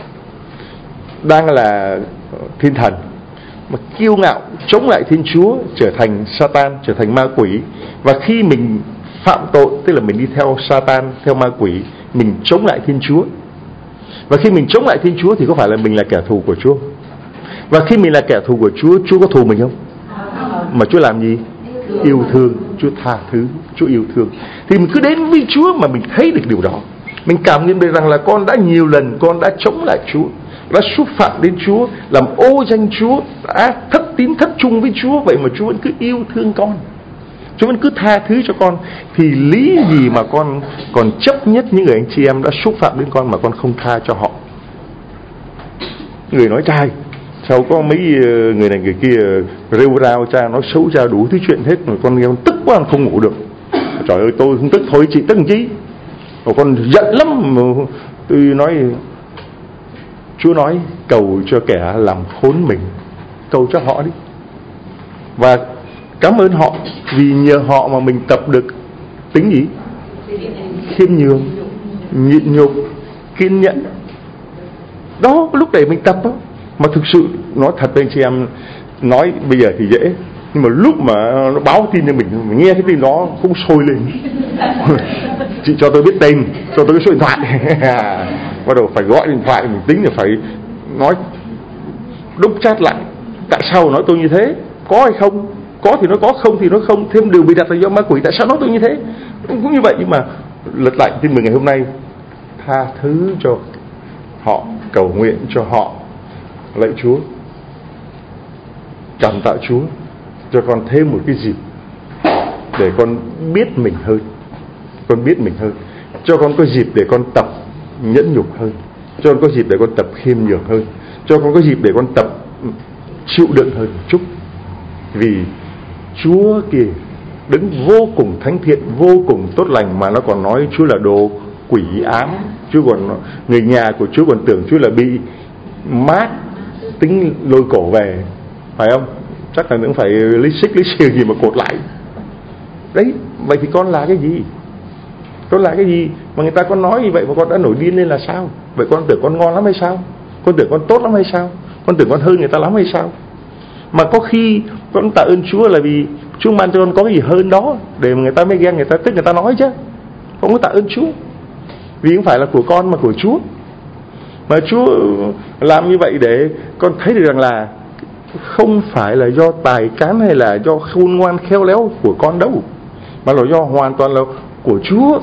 đang là thiên thần mà kiêu ngạo chống lại Thiên Chúa, trở thành Satan, trở thành ma quỷ. Và khi mình phạm tội, tức là mình đi theo Satan, theo ma quỷ, mình chống lại Thiên Chúa. Và khi mình chống lại Thiên Chúa thì có phải là mình là kẻ thù của Chúa? Và khi mình là kẻ thù của Chúa, Chúa có thù mình không? Mà Chúa làm gì? Yêu thương. Chúa tha thứ, Chúa yêu thương. Thì mình cứ đến với Chúa mà mình thấy được điều đó. Mình cảm nhận được rằng là con đã nhiều lần con đã chống lại Chúa, đã xúc phạm đến Chúa, làm ô danh Chúa, đã thất tín thất trung với Chúa. Vậy mà Chúa vẫn cứ yêu thương con, Chúa vẫn cứ tha thứ cho con. Thì lý gì mà con còn chấp nhất những người anh chị em đã xúc phạm đến con mà con không tha cho họ? Người nói trai sao có mấy người này người kia rêu rao cha, nói xấu cha, đủ thứ chuyện hết, mà con nghe con tức quá, con không ngủ được. Trời ơi, tôi không tức thôi chị tức làm chi? Mà con giận lắm. Mà tôi nói, Chúa nói cầu cho kẻ làm khốn mình, cầu cho họ đi. Và cảm ơn họ, vì nhờ họ mà mình tập được tính gì? Khiêm nhường, nhịn nhục, kiên nhẫn. Đó, lúc đấy mình tập đó. Mà thực sự nói thật với anh chị em, nói bây giờ thì dễ, nhưng mà lúc mà nó báo tin cho mình nghe cái tin đó cũng sôi lên. Chị cho tôi biết tên, cho tôi cái số điện thoại. Bắt đầu phải gọi điện thoại, mình tính là phải nói đúc chát lại. Tại sao nói tôi như thế? Có hay không? Có thì nó có, không thì nó không. Thêm điều bị đặt là do ma quỷ. Tại sao nói tôi như thế? Cũng như vậy, nhưng mà lật lại tin mừng ngày hôm nay, tha thứ cho họ, cầu nguyện cho họ. Lạy Chúa, cảm tạ Chúa cho con thêm một cái dịp để con biết mình hơn, con biết mình hơn. Cho con có dịp để con tập nhẫn nhục hơn, cho con có dịp để con tập khiêm nhường hơn, cho con có dịp để con tập chịu đựng hơn một chút. Vì Chúa kìa, đứng vô cùng thánh thiện, vô cùng tốt lành, mà nó còn nói Chúa là đồ quỷ ám. Chúa còn, người nhà của Chúa còn tưởng Chúa là bị mát tính lôi cổ về, phải không? Chắc là cũng phải lấy xích lấy xiềng gì mà cột lại. Đấy, vậy thì con là cái gì? Con là cái gì mà người ta có nói như vậy mà con đã nổi điên lên là sao? Vậy con tưởng con ngon lắm hay sao? Con tưởng con tốt lắm hay sao? Con tưởng con hơn người ta lắm hay sao? Mà có khi con tạ ơn Chúa là vì Chúa ban cho con có cái gì hơn đó, để mà người ta mới ghen, người ta tức, người ta nói chứ. Con có tạ ơn Chúa, vì không phải là của con mà của Chúa. Mà Chúa làm như vậy để con thấy được rằng là không phải là do tài cán hay là do khôn ngoan khéo léo của con đâu, mà là do hoàn toàn là của Chúa,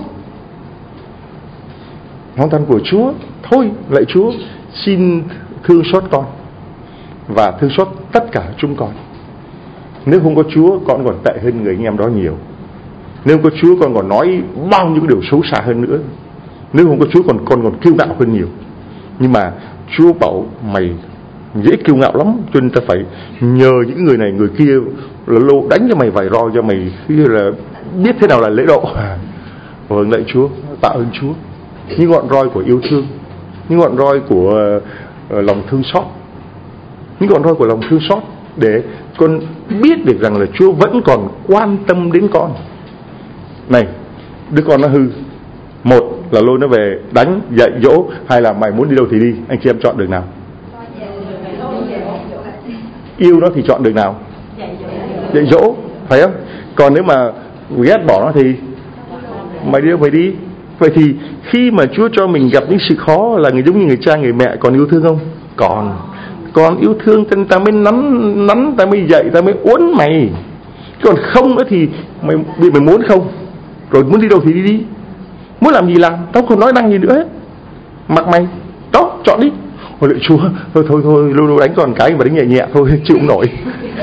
hoàn toàn của Chúa. Thôi, lạy Chúa, xin thương xót con và thương xót tất cả chúng con. Nếu không có Chúa, con còn tệ hơn người anh em đó nhiều. Nếu không có Chúa, con còn nói bao nhiêu điều xấu xa hơn nữa. Nếu không có Chúa, con còn kiêu ngạo hơn nhiều. Nhưng mà Chúa bảo mày dễ kiêu ngạo lắm, cho nên ta phải nhờ những người này người kia là lô đánh cho mày vài roi, cho mày là biết thế nào là lễ độ. Vâng, lạy Chúa, tạ ơn Chúa. Những ngọn roi của yêu thương, những ngọn roi của lòng thương xót, những ngọn roi của lòng thương xót, để con biết được rằng là Chúa vẫn còn quan tâm đến con. Này, đứa con nó hư, một là lôi nó về đánh, dạy dỗ, hay là mày muốn đi đâu thì đi. Anh chị em chọn đường nào? Yêu nó thì chọn đường nào? Dạy dỗ, phải không? Còn nếu mà ghét bỏ nó thì mày đi đâu mày đi. Vậy thì khi mà Chúa cho mình gặp những sự khó, là người giống như người cha người mẹ còn yêu thương không? Còn yêu thương, cho nên ta mới nắn, ta mới dạy, ta mới uốn mày. Còn không nữa thì mày muốn không, rồi muốn đi đâu thì đi, muốn làm gì làm, tao không nói năng gì nữa hết. Mặc mày đó, chọn đi. Ôi lạy Chúa, thôi lâu đánh còn cái mà đánh nhẹ nhẹ thôi, chịu không nổi.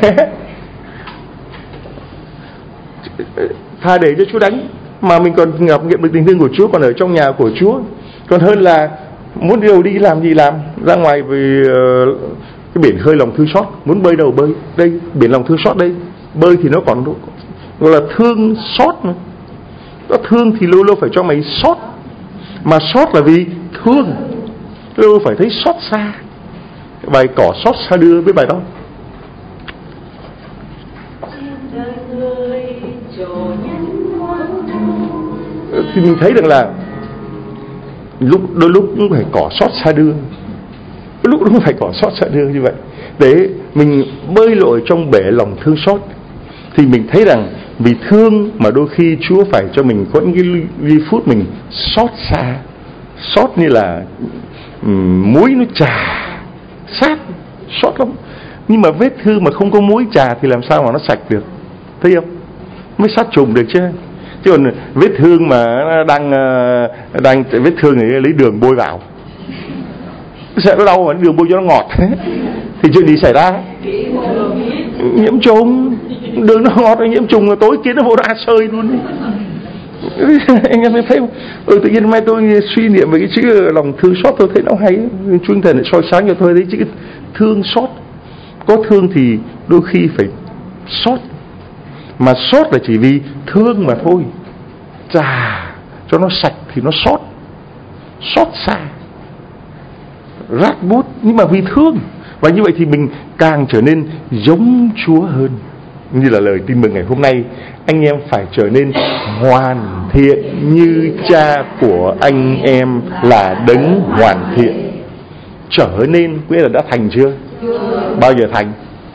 Tha để cho Chúa đánh, mà mình còn gặp nghiệm được tình thương của Chúa, còn ở trong nhà của Chúa. Còn hơn là Muốn đi đâu đi, làm gì làm, ra ngoài về cái biển khơi lòng thương xót, muốn bơi đâu bơi. Đây biển lòng thương xót đây, bơi thì nó còn gọi là thương xót mà. Nó thương thì lâu lâu phải cho mày xót, mà xót là vì thương, lâu phải thấy xót xa. Bài cỏ xót xa đưa với bài đó. Thì mình thấy rằng là đôi lúc cũng phải cỏ xót xa đưa, đôi lúc cũng phải cỏ xót xa đưa như vậy, để mình bơi lội trong bể lòng thương xót. Thì mình thấy rằng vì thương mà đôi khi Chúa phải cho mình có những cái giây phút mình xót xa, xót như là muối nó chà sát, xót lắm. Nhưng mà vết thương mà không có muối chà thì làm sao mà nó sạch được, thấy không? Mới sát trùng được chứ. Chứ còn vết thương mà đang vết thương thì lấy đường bôi vào, sợ nó đau mà đường bôi cho nó ngọt thì chuyện gì xảy ra? Nhiễm trùng, đường nó ngọt, nhiễm trùng là tối kiến nó vô ra sơi luôn. Anh em thấy không? Tự nhiên mai tôi suy niệm về cái chữ lòng thương xót, tôi thấy nó hay. Chúa Thánh Thần lại soi sáng cho tôi thấy chữ thương xót. Có thương thì đôi khi phải xót, mà xót là chỉ vì thương mà thôi. Chà cho nó sạch thì nó xót, xót xa, rát bút, nhưng mà vì thương. Và như vậy thì mình càng trở nên giống Chúa hơn. Như là lời tin mừng ngày hôm nay, anh em phải trở nên hoàn thiện như Cha của anh em là đấng hoàn thiện. Trở nên nghĩa là đã thành chưa? Bao giờ thành?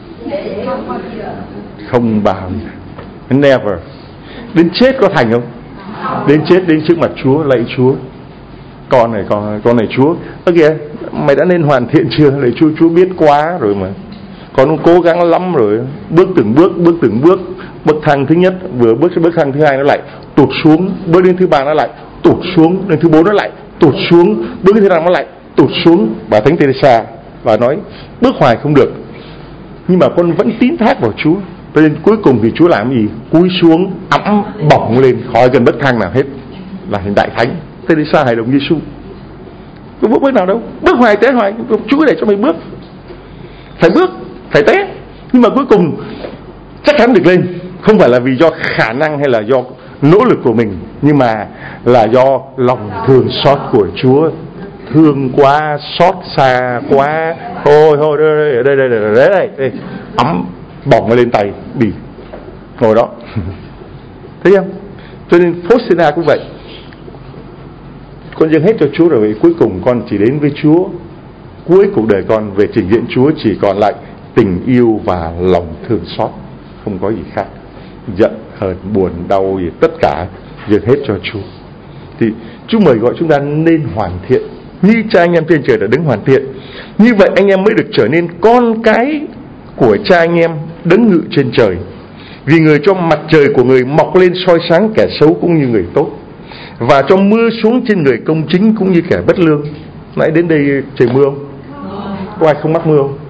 Không bao giờ. Never. Đến chết có thành không? Đến chết đến trước mặt Chúa lạy Chúa, con này Chúa, ơ kìa, mày đã nên hoàn thiện chưa? Lạy Chúa, Chúa biết quá rồi mà, con cố gắng lắm rồi, bước từng bước. Bậc thang thứ nhất vừa bước bước thang thứ hai nó lại tụt xuống, bước lên thứ ba nó lại tụt xuống, lên thứ bốn nó lại tụt xuống, bước lên thứ năm nó lại tụt xuống. Bà Thánh Teresa bà nói bước hoài không được, nhưng mà con vẫn tín thác vào Chúa. Cho nên cuối cùng thì Chúa làm gì? Cúi xuống ẵm bổng lên khỏi gần bậc thang nào hết, là hình đại thánh Teresa hài đồng Giêsu. Có bước nào đâu, bước hoài té hoài, Chúa để cho mày bước, phải té, nhưng mà cuối cùng chắc chắn được lên. Không phải là vì do khả năng hay là do nỗ lực của mình, nhưng mà là do lòng thương xót của Chúa. Thương quá, xót xa quá, thôi đây ấm bỏng lên tay đi ngồi đó. Thấy không? Cho nên Faustina cũng vậy, con dâng hết cho Chúa rồi, cuối cùng con chỉ đến với Chúa, cuối cuộc đời con về trình diện Chúa chỉ còn lại tình yêu và lòng thương xót, không có gì khác. Giận, hờn, buồn, đau gì tất cả dâng hết cho Chúa. Thì Chúa mời gọi chúng ta nên hoàn thiện như Cha anh em trên trời đã đấng hoàn thiện. Như vậy anh em mới được trở nên con cái của Cha anh em đấng ngự trên trời. Vì người cho mặt trời của người mọc lên soi sáng kẻ xấu cũng như người tốt, và cho mưa xuống trên người công chính cũng như kẻ bất lương. Nãy đến đây trời mưa không? Có ai không mắc mưa không?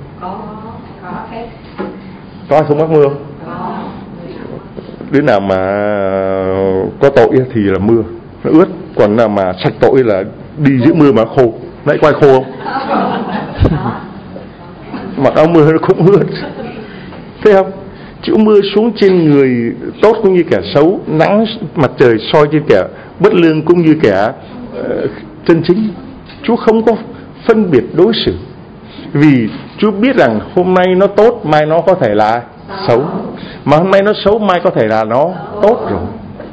Có ai không mắc mưa không? Đứa nào mà có tội thì là mưa nó ướt, còn nào mà sạch tội là đi giữa mưa mà khô. Nãy có ai khô không? Mặc áo mưa nó cũng ướt, thấy không? Chịu mưa xuống trên người tốt cũng như kẻ xấu, nắng mặt trời soi trên kẻ bất lương cũng như kẻ chân chính. Chúa không có phân biệt đối xử, vì Chúa biết rằng hôm nay nó tốt, mai nó có thể là xấu, mà hôm nay nó xấu, mai có thể là nó tốt rồi.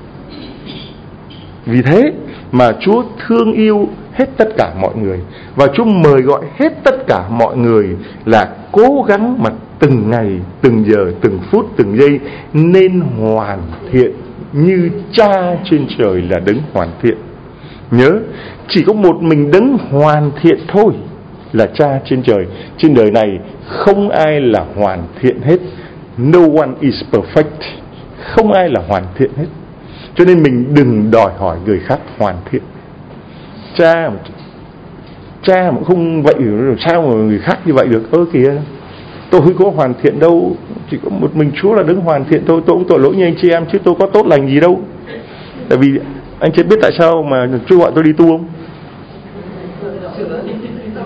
Vì thế mà Chúa thương yêu hết tất cả mọi người, và Chúa mời gọi hết tất cả mọi người là cố gắng mà từng ngày, từng giờ, từng phút, từng giây nên hoàn thiện như Cha trên trời là đấng hoàn thiện. Nhớ, chỉ có một mình đấng hoàn thiện thôi là Cha trên trời. Trên đời này không ai là hoàn thiện hết. No one is perfect. Không ai là hoàn thiện hết. Cho nên mình đừng đòi hỏi người khác hoàn thiện. Cha mà không vậy rồi sao mà người khác như vậy được? Kìa, tôi có hoàn thiện đâu, chỉ có một mình Chúa là đấng hoàn thiện thôi. Tôi cũng tội lỗi như anh chị em, chứ tôi có tốt lành gì đâu. Tại vì anh chị biết tại sao mà Chúa gọi tôi đi tu không?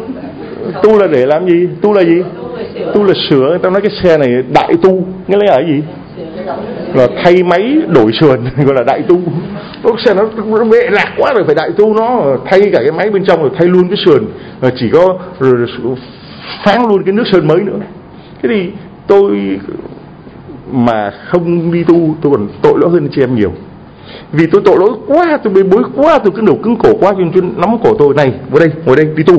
Tu là để làm gì? Tu là gì? Tu là sửa. Tao nói cái xe này đại tu, nghĩa là gì? Là thay máy đổi sườn gọi là đại tu. Xe nó bệ lạc quá rồi, phải đại tu nó, thay cả cái máy bên trong rồi thay luôn cái sườn, chỉ có rồi pháng luôn cái nước sơn mới nữa. Thế thì tôi mà không đi tu tôi còn tội lỗi hơn chị em nhiều. Vì tôi tội lỗi quá, tôi bê bối quá, tôi cứ đầu cứng cổ quá, cho nên nắm cổ tôi này, ngồi đây đi tu.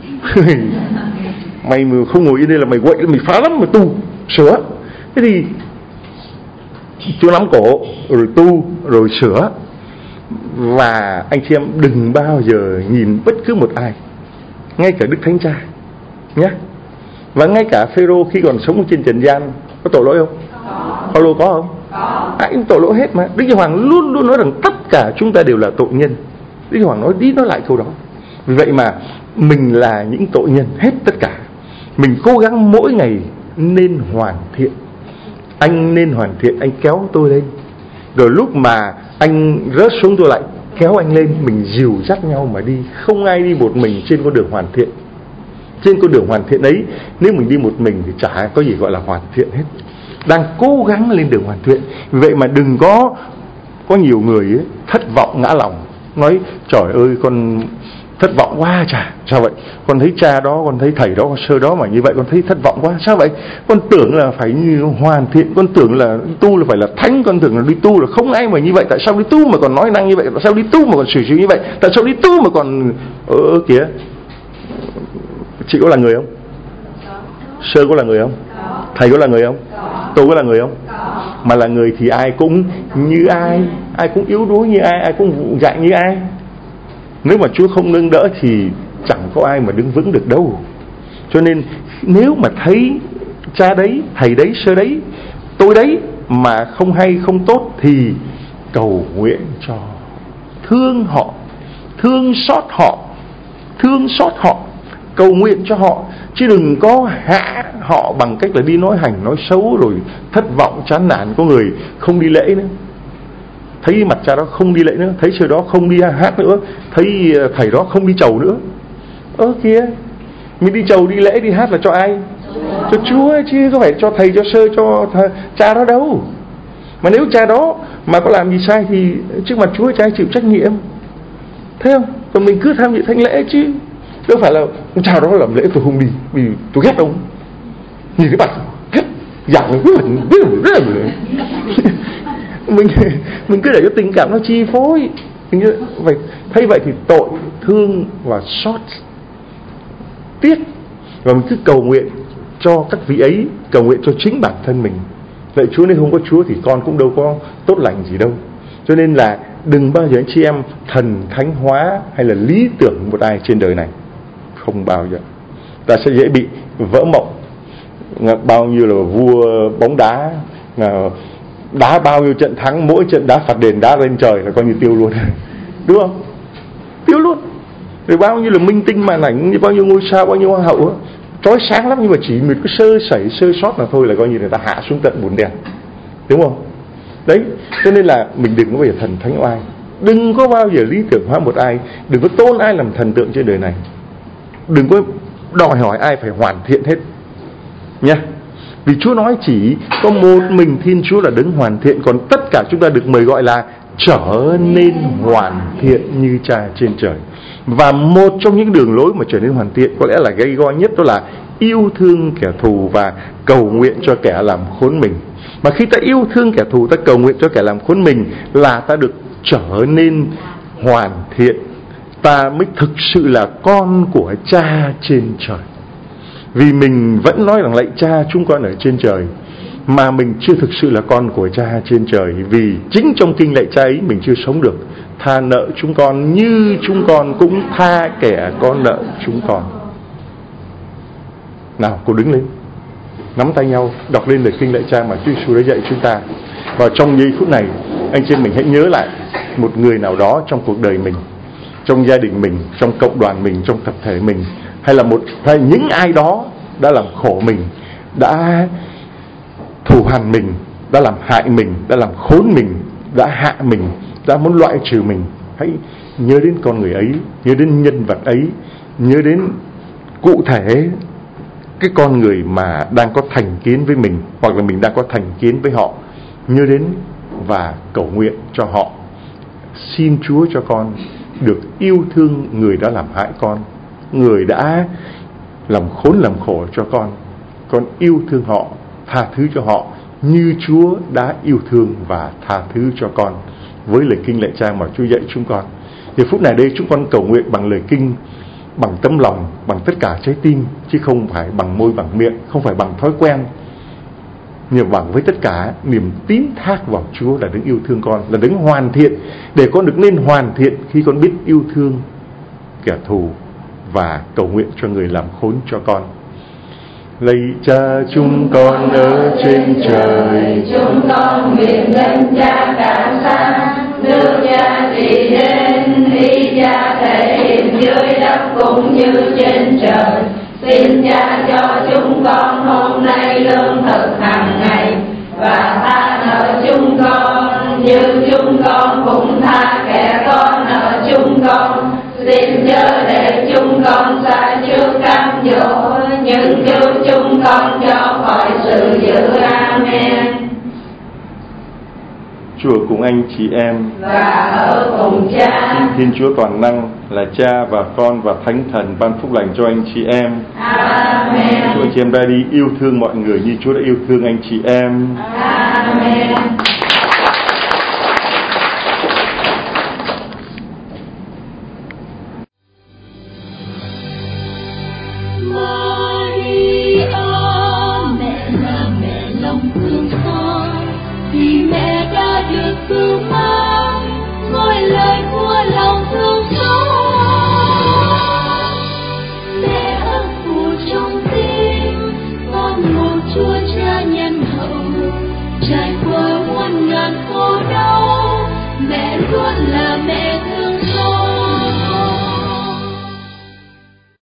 Mày mà không ngồi yên đây là mày quậy, mày phá lắm, mày tu sửa. Thế thì chú nắm cổ rồi tu rồi sửa. Và anh chị em đừng bao giờ nhìn bất cứ một ai, ngay cả Đức Thánh Cha nhé, và ngay cả Phêrô khi còn sống trên trần gian có tội lỗi không? Phaolô có không? Ai cũng tội lỗi hết mà. Đức Giáo Hoàng luôn luôn nói rằng tất cả chúng ta đều là tội nhân. Đức Giáo Hoàng nói đi nói lại câu đó. Vì vậy mà mình là những tội nhân hết tất cả. Mình cố gắng mỗi ngày nên hoàn thiện. Anh nên hoàn thiện, anh kéo tôi lên. Rồi lúc mà anh rớt xuống tôi lại kéo anh lên. Mình dìu dắt nhau mà đi. Không ai đi một mình trên con đường hoàn thiện. Trên con đường hoàn thiện ấy, nếu mình đi một mình thì chả có gì gọi là hoàn thiện hết. Đang cố gắng lên đường hoàn thiện. Vì vậy mà đừng có nhiều người ấy, thất vọng ngã lòng, nói trời ơi con thất vọng quá chà, sao vậy? Con thấy cha đó, con thấy thầy đó, con sơ đó mà như vậy con thấy thất vọng quá, sao vậy? Con tưởng là phải hoàn thiện, con tưởng là tu là phải là thánh, con tưởng là đi tu là không ai mà như vậy. Tại sao đi tu mà còn nói năng như vậy? Tại sao đi tu mà còn xử như vậy? Tại sao đi tu mà còn kìa? Chị có là người không? Sơ có là người không? Thầy có là người không? Tôi có là người không? Mà là người thì ai cũng như ai, ai cũng yếu đuối như ai, ai cũng vụng dại như ai. Nếu mà Chúa không nâng đỡ thì chẳng có ai mà đứng vững được đâu. Cho nên nếu mà thấy cha đấy, thầy đấy, sơ đấy, tôi đấy mà không hay, không tốt thì cầu nguyện cho, thương họ, thương xót họ, cầu nguyện cho họ. Chứ đừng có hạ họ bằng cách là đi nói hành, nói xấu, rồi thất vọng, chán nản. Có người không đi lễ nữa, thấy mặt cha đó không đi lễ nữa, thấy sơ đó không đi hát nữa, thấy thầy đó không đi chầu nữa. Kìa, mình đi chầu, đi lễ, đi hát là cho ai? Cho Chúa chứ có phải cho thầy, cho sơ, cho cha đó đâu. Mà nếu cha đó mà có làm gì sai thì trước mặt Chúa cha chịu trách nhiệm, thấy không? Còn mình cứ tham dự thánh lễ chứ đâu phải là cha đó làm lễ tôi không đi vì tôi ghét ông, nhìn cái mặt ghét giảng mình cứ để cho tình cảm nó chi phối. Vậy thấy vậy thì tội, thương và xót tiếc, và mình cứ cầu nguyện cho các vị ấy, cầu nguyện cho chính bản thân mình. Vậy Chúa nên không có Chúa thì con cũng đâu có tốt lành gì đâu. Cho nên là đừng bao giờ anh chị em thần thánh hóa hay là lý tưởng một ai trên đời này, không bao giờ. Ta sẽ dễ bị vỡ mộng. Bao nhiêu là vua bóng đá đá bao nhiêu trận thắng, mỗi trận đá phạt đền đá lên trời là coi như tiêu luôn. Đúng không? Tiêu luôn. Rồi bao nhiêu là minh tinh màn ảnh, bao nhiêu ngôi sao, bao nhiêu hoa hậu chói sáng lắm, nhưng mà chỉ một cái sơ sẩy, sơ sót là thôi là coi như người ta hạ xuống tận bùn đèn. Đúng không? Đấy, cho nên là mình đừng có bao giờ thần thánh oai, đừng có bao giờ lý tưởng hóa một ai, đừng có tôn ai làm thần tượng trên đời này, đừng có đòi hỏi ai phải hoàn thiện hết nha. Vì Chúa nói chỉ có một mình Thiên Chúa là đấng hoàn thiện, còn tất cả chúng ta được mời gọi là trở nên hoàn thiện như Cha trên trời. Và một trong những đường lối mà trở nên hoàn thiện có lẽ là gay go nhất, đó là yêu thương kẻ thù và cầu nguyện cho kẻ làm khốn mình. Mà khi ta yêu thương kẻ thù, ta cầu nguyện cho kẻ làm khốn mình là ta được trở nên hoàn thiện. Ta mới thực sự là con của Cha trên trời. Vì mình vẫn nói rằng lạy Cha chúng con ở trên trời, mà mình chưa thực sự là con của Cha trên trời. Vì chính trong kinh lạy Cha ấy mình chưa sống được. Tha nợ chúng con như chúng con cũng tha kẻ có nợ chúng con. Nào, cô đứng lên, nắm tay nhau, đọc lên lời kinh lạy Cha mà Chúa Giêsu đã dạy chúng ta. Và trong giây phút này, anh chị mình hãy nhớ lại một người nào đó trong cuộc đời mình, trong gia đình mình, trong cộng đoàn mình, trong tập thể mình, hay những ai đó đã làm khổ mình, đã thù hằn mình, đã làm hại mình, đã làm khốn mình, đã hạ mình, đã muốn loại trừ mình. Hãy nhớ đến con người ấy, nhớ đến nhân vật ấy, nhớ đến cụ thể cái con người mà đang có thành kiến với mình, hoặc là mình đang có thành kiến với họ, nhớ đến và cầu nguyện cho họ. Xin Chúa cho con được yêu thương người đã làm hại con, người đã làm khốn làm khổ cho con yêu thương họ, tha thứ cho họ như Chúa đã yêu thương và tha thứ cho con. Với lời kinh lạy Cha mà Chúa dạy chúng con, giờ phút này đây chúng con cầu nguyện bằng lời kinh, bằng tấm lòng, bằng tất cả trái tim, chứ không phải bằng môi bằng miệng, không phải bằng thói quen, nhưng bằng với tất cả niềm tín thác vào Chúa là đấng yêu thương con, là đấng hoàn thiện, để con được nên hoàn thiện khi con biết yêu thương kẻ thù và cầu nguyện cho người làm khốn cho con. Lạy Cha chúng con ở trên trời, chúng con nguyện danh Cha cả xa, nước Cha trị đến, ý Cha thể hiện dưới đất cũng như trên trời. Xin Cha cho chúng con hôm nay lương thực hàng ngày, và tha nợ chúng con như chúng con cũng tha kẻ có nợ chúng con. Xin chớ để chúng con sa trước cám dỗ, nhưng cứu chúng con cho khỏi sự dữ. Amen. Chúa cùng anh chị em và ở cùng Cha. Xin Thiên Chúa toàn năng là Cha và Con và Thánh Thần ban phúc lành cho anh chị em. Amen. Chúa anh chị em ra đi yêu thương mọi người như Chúa đã yêu thương anh chị em. Amen. Maria mẹ là mẹ lòng thương con, vì mẹ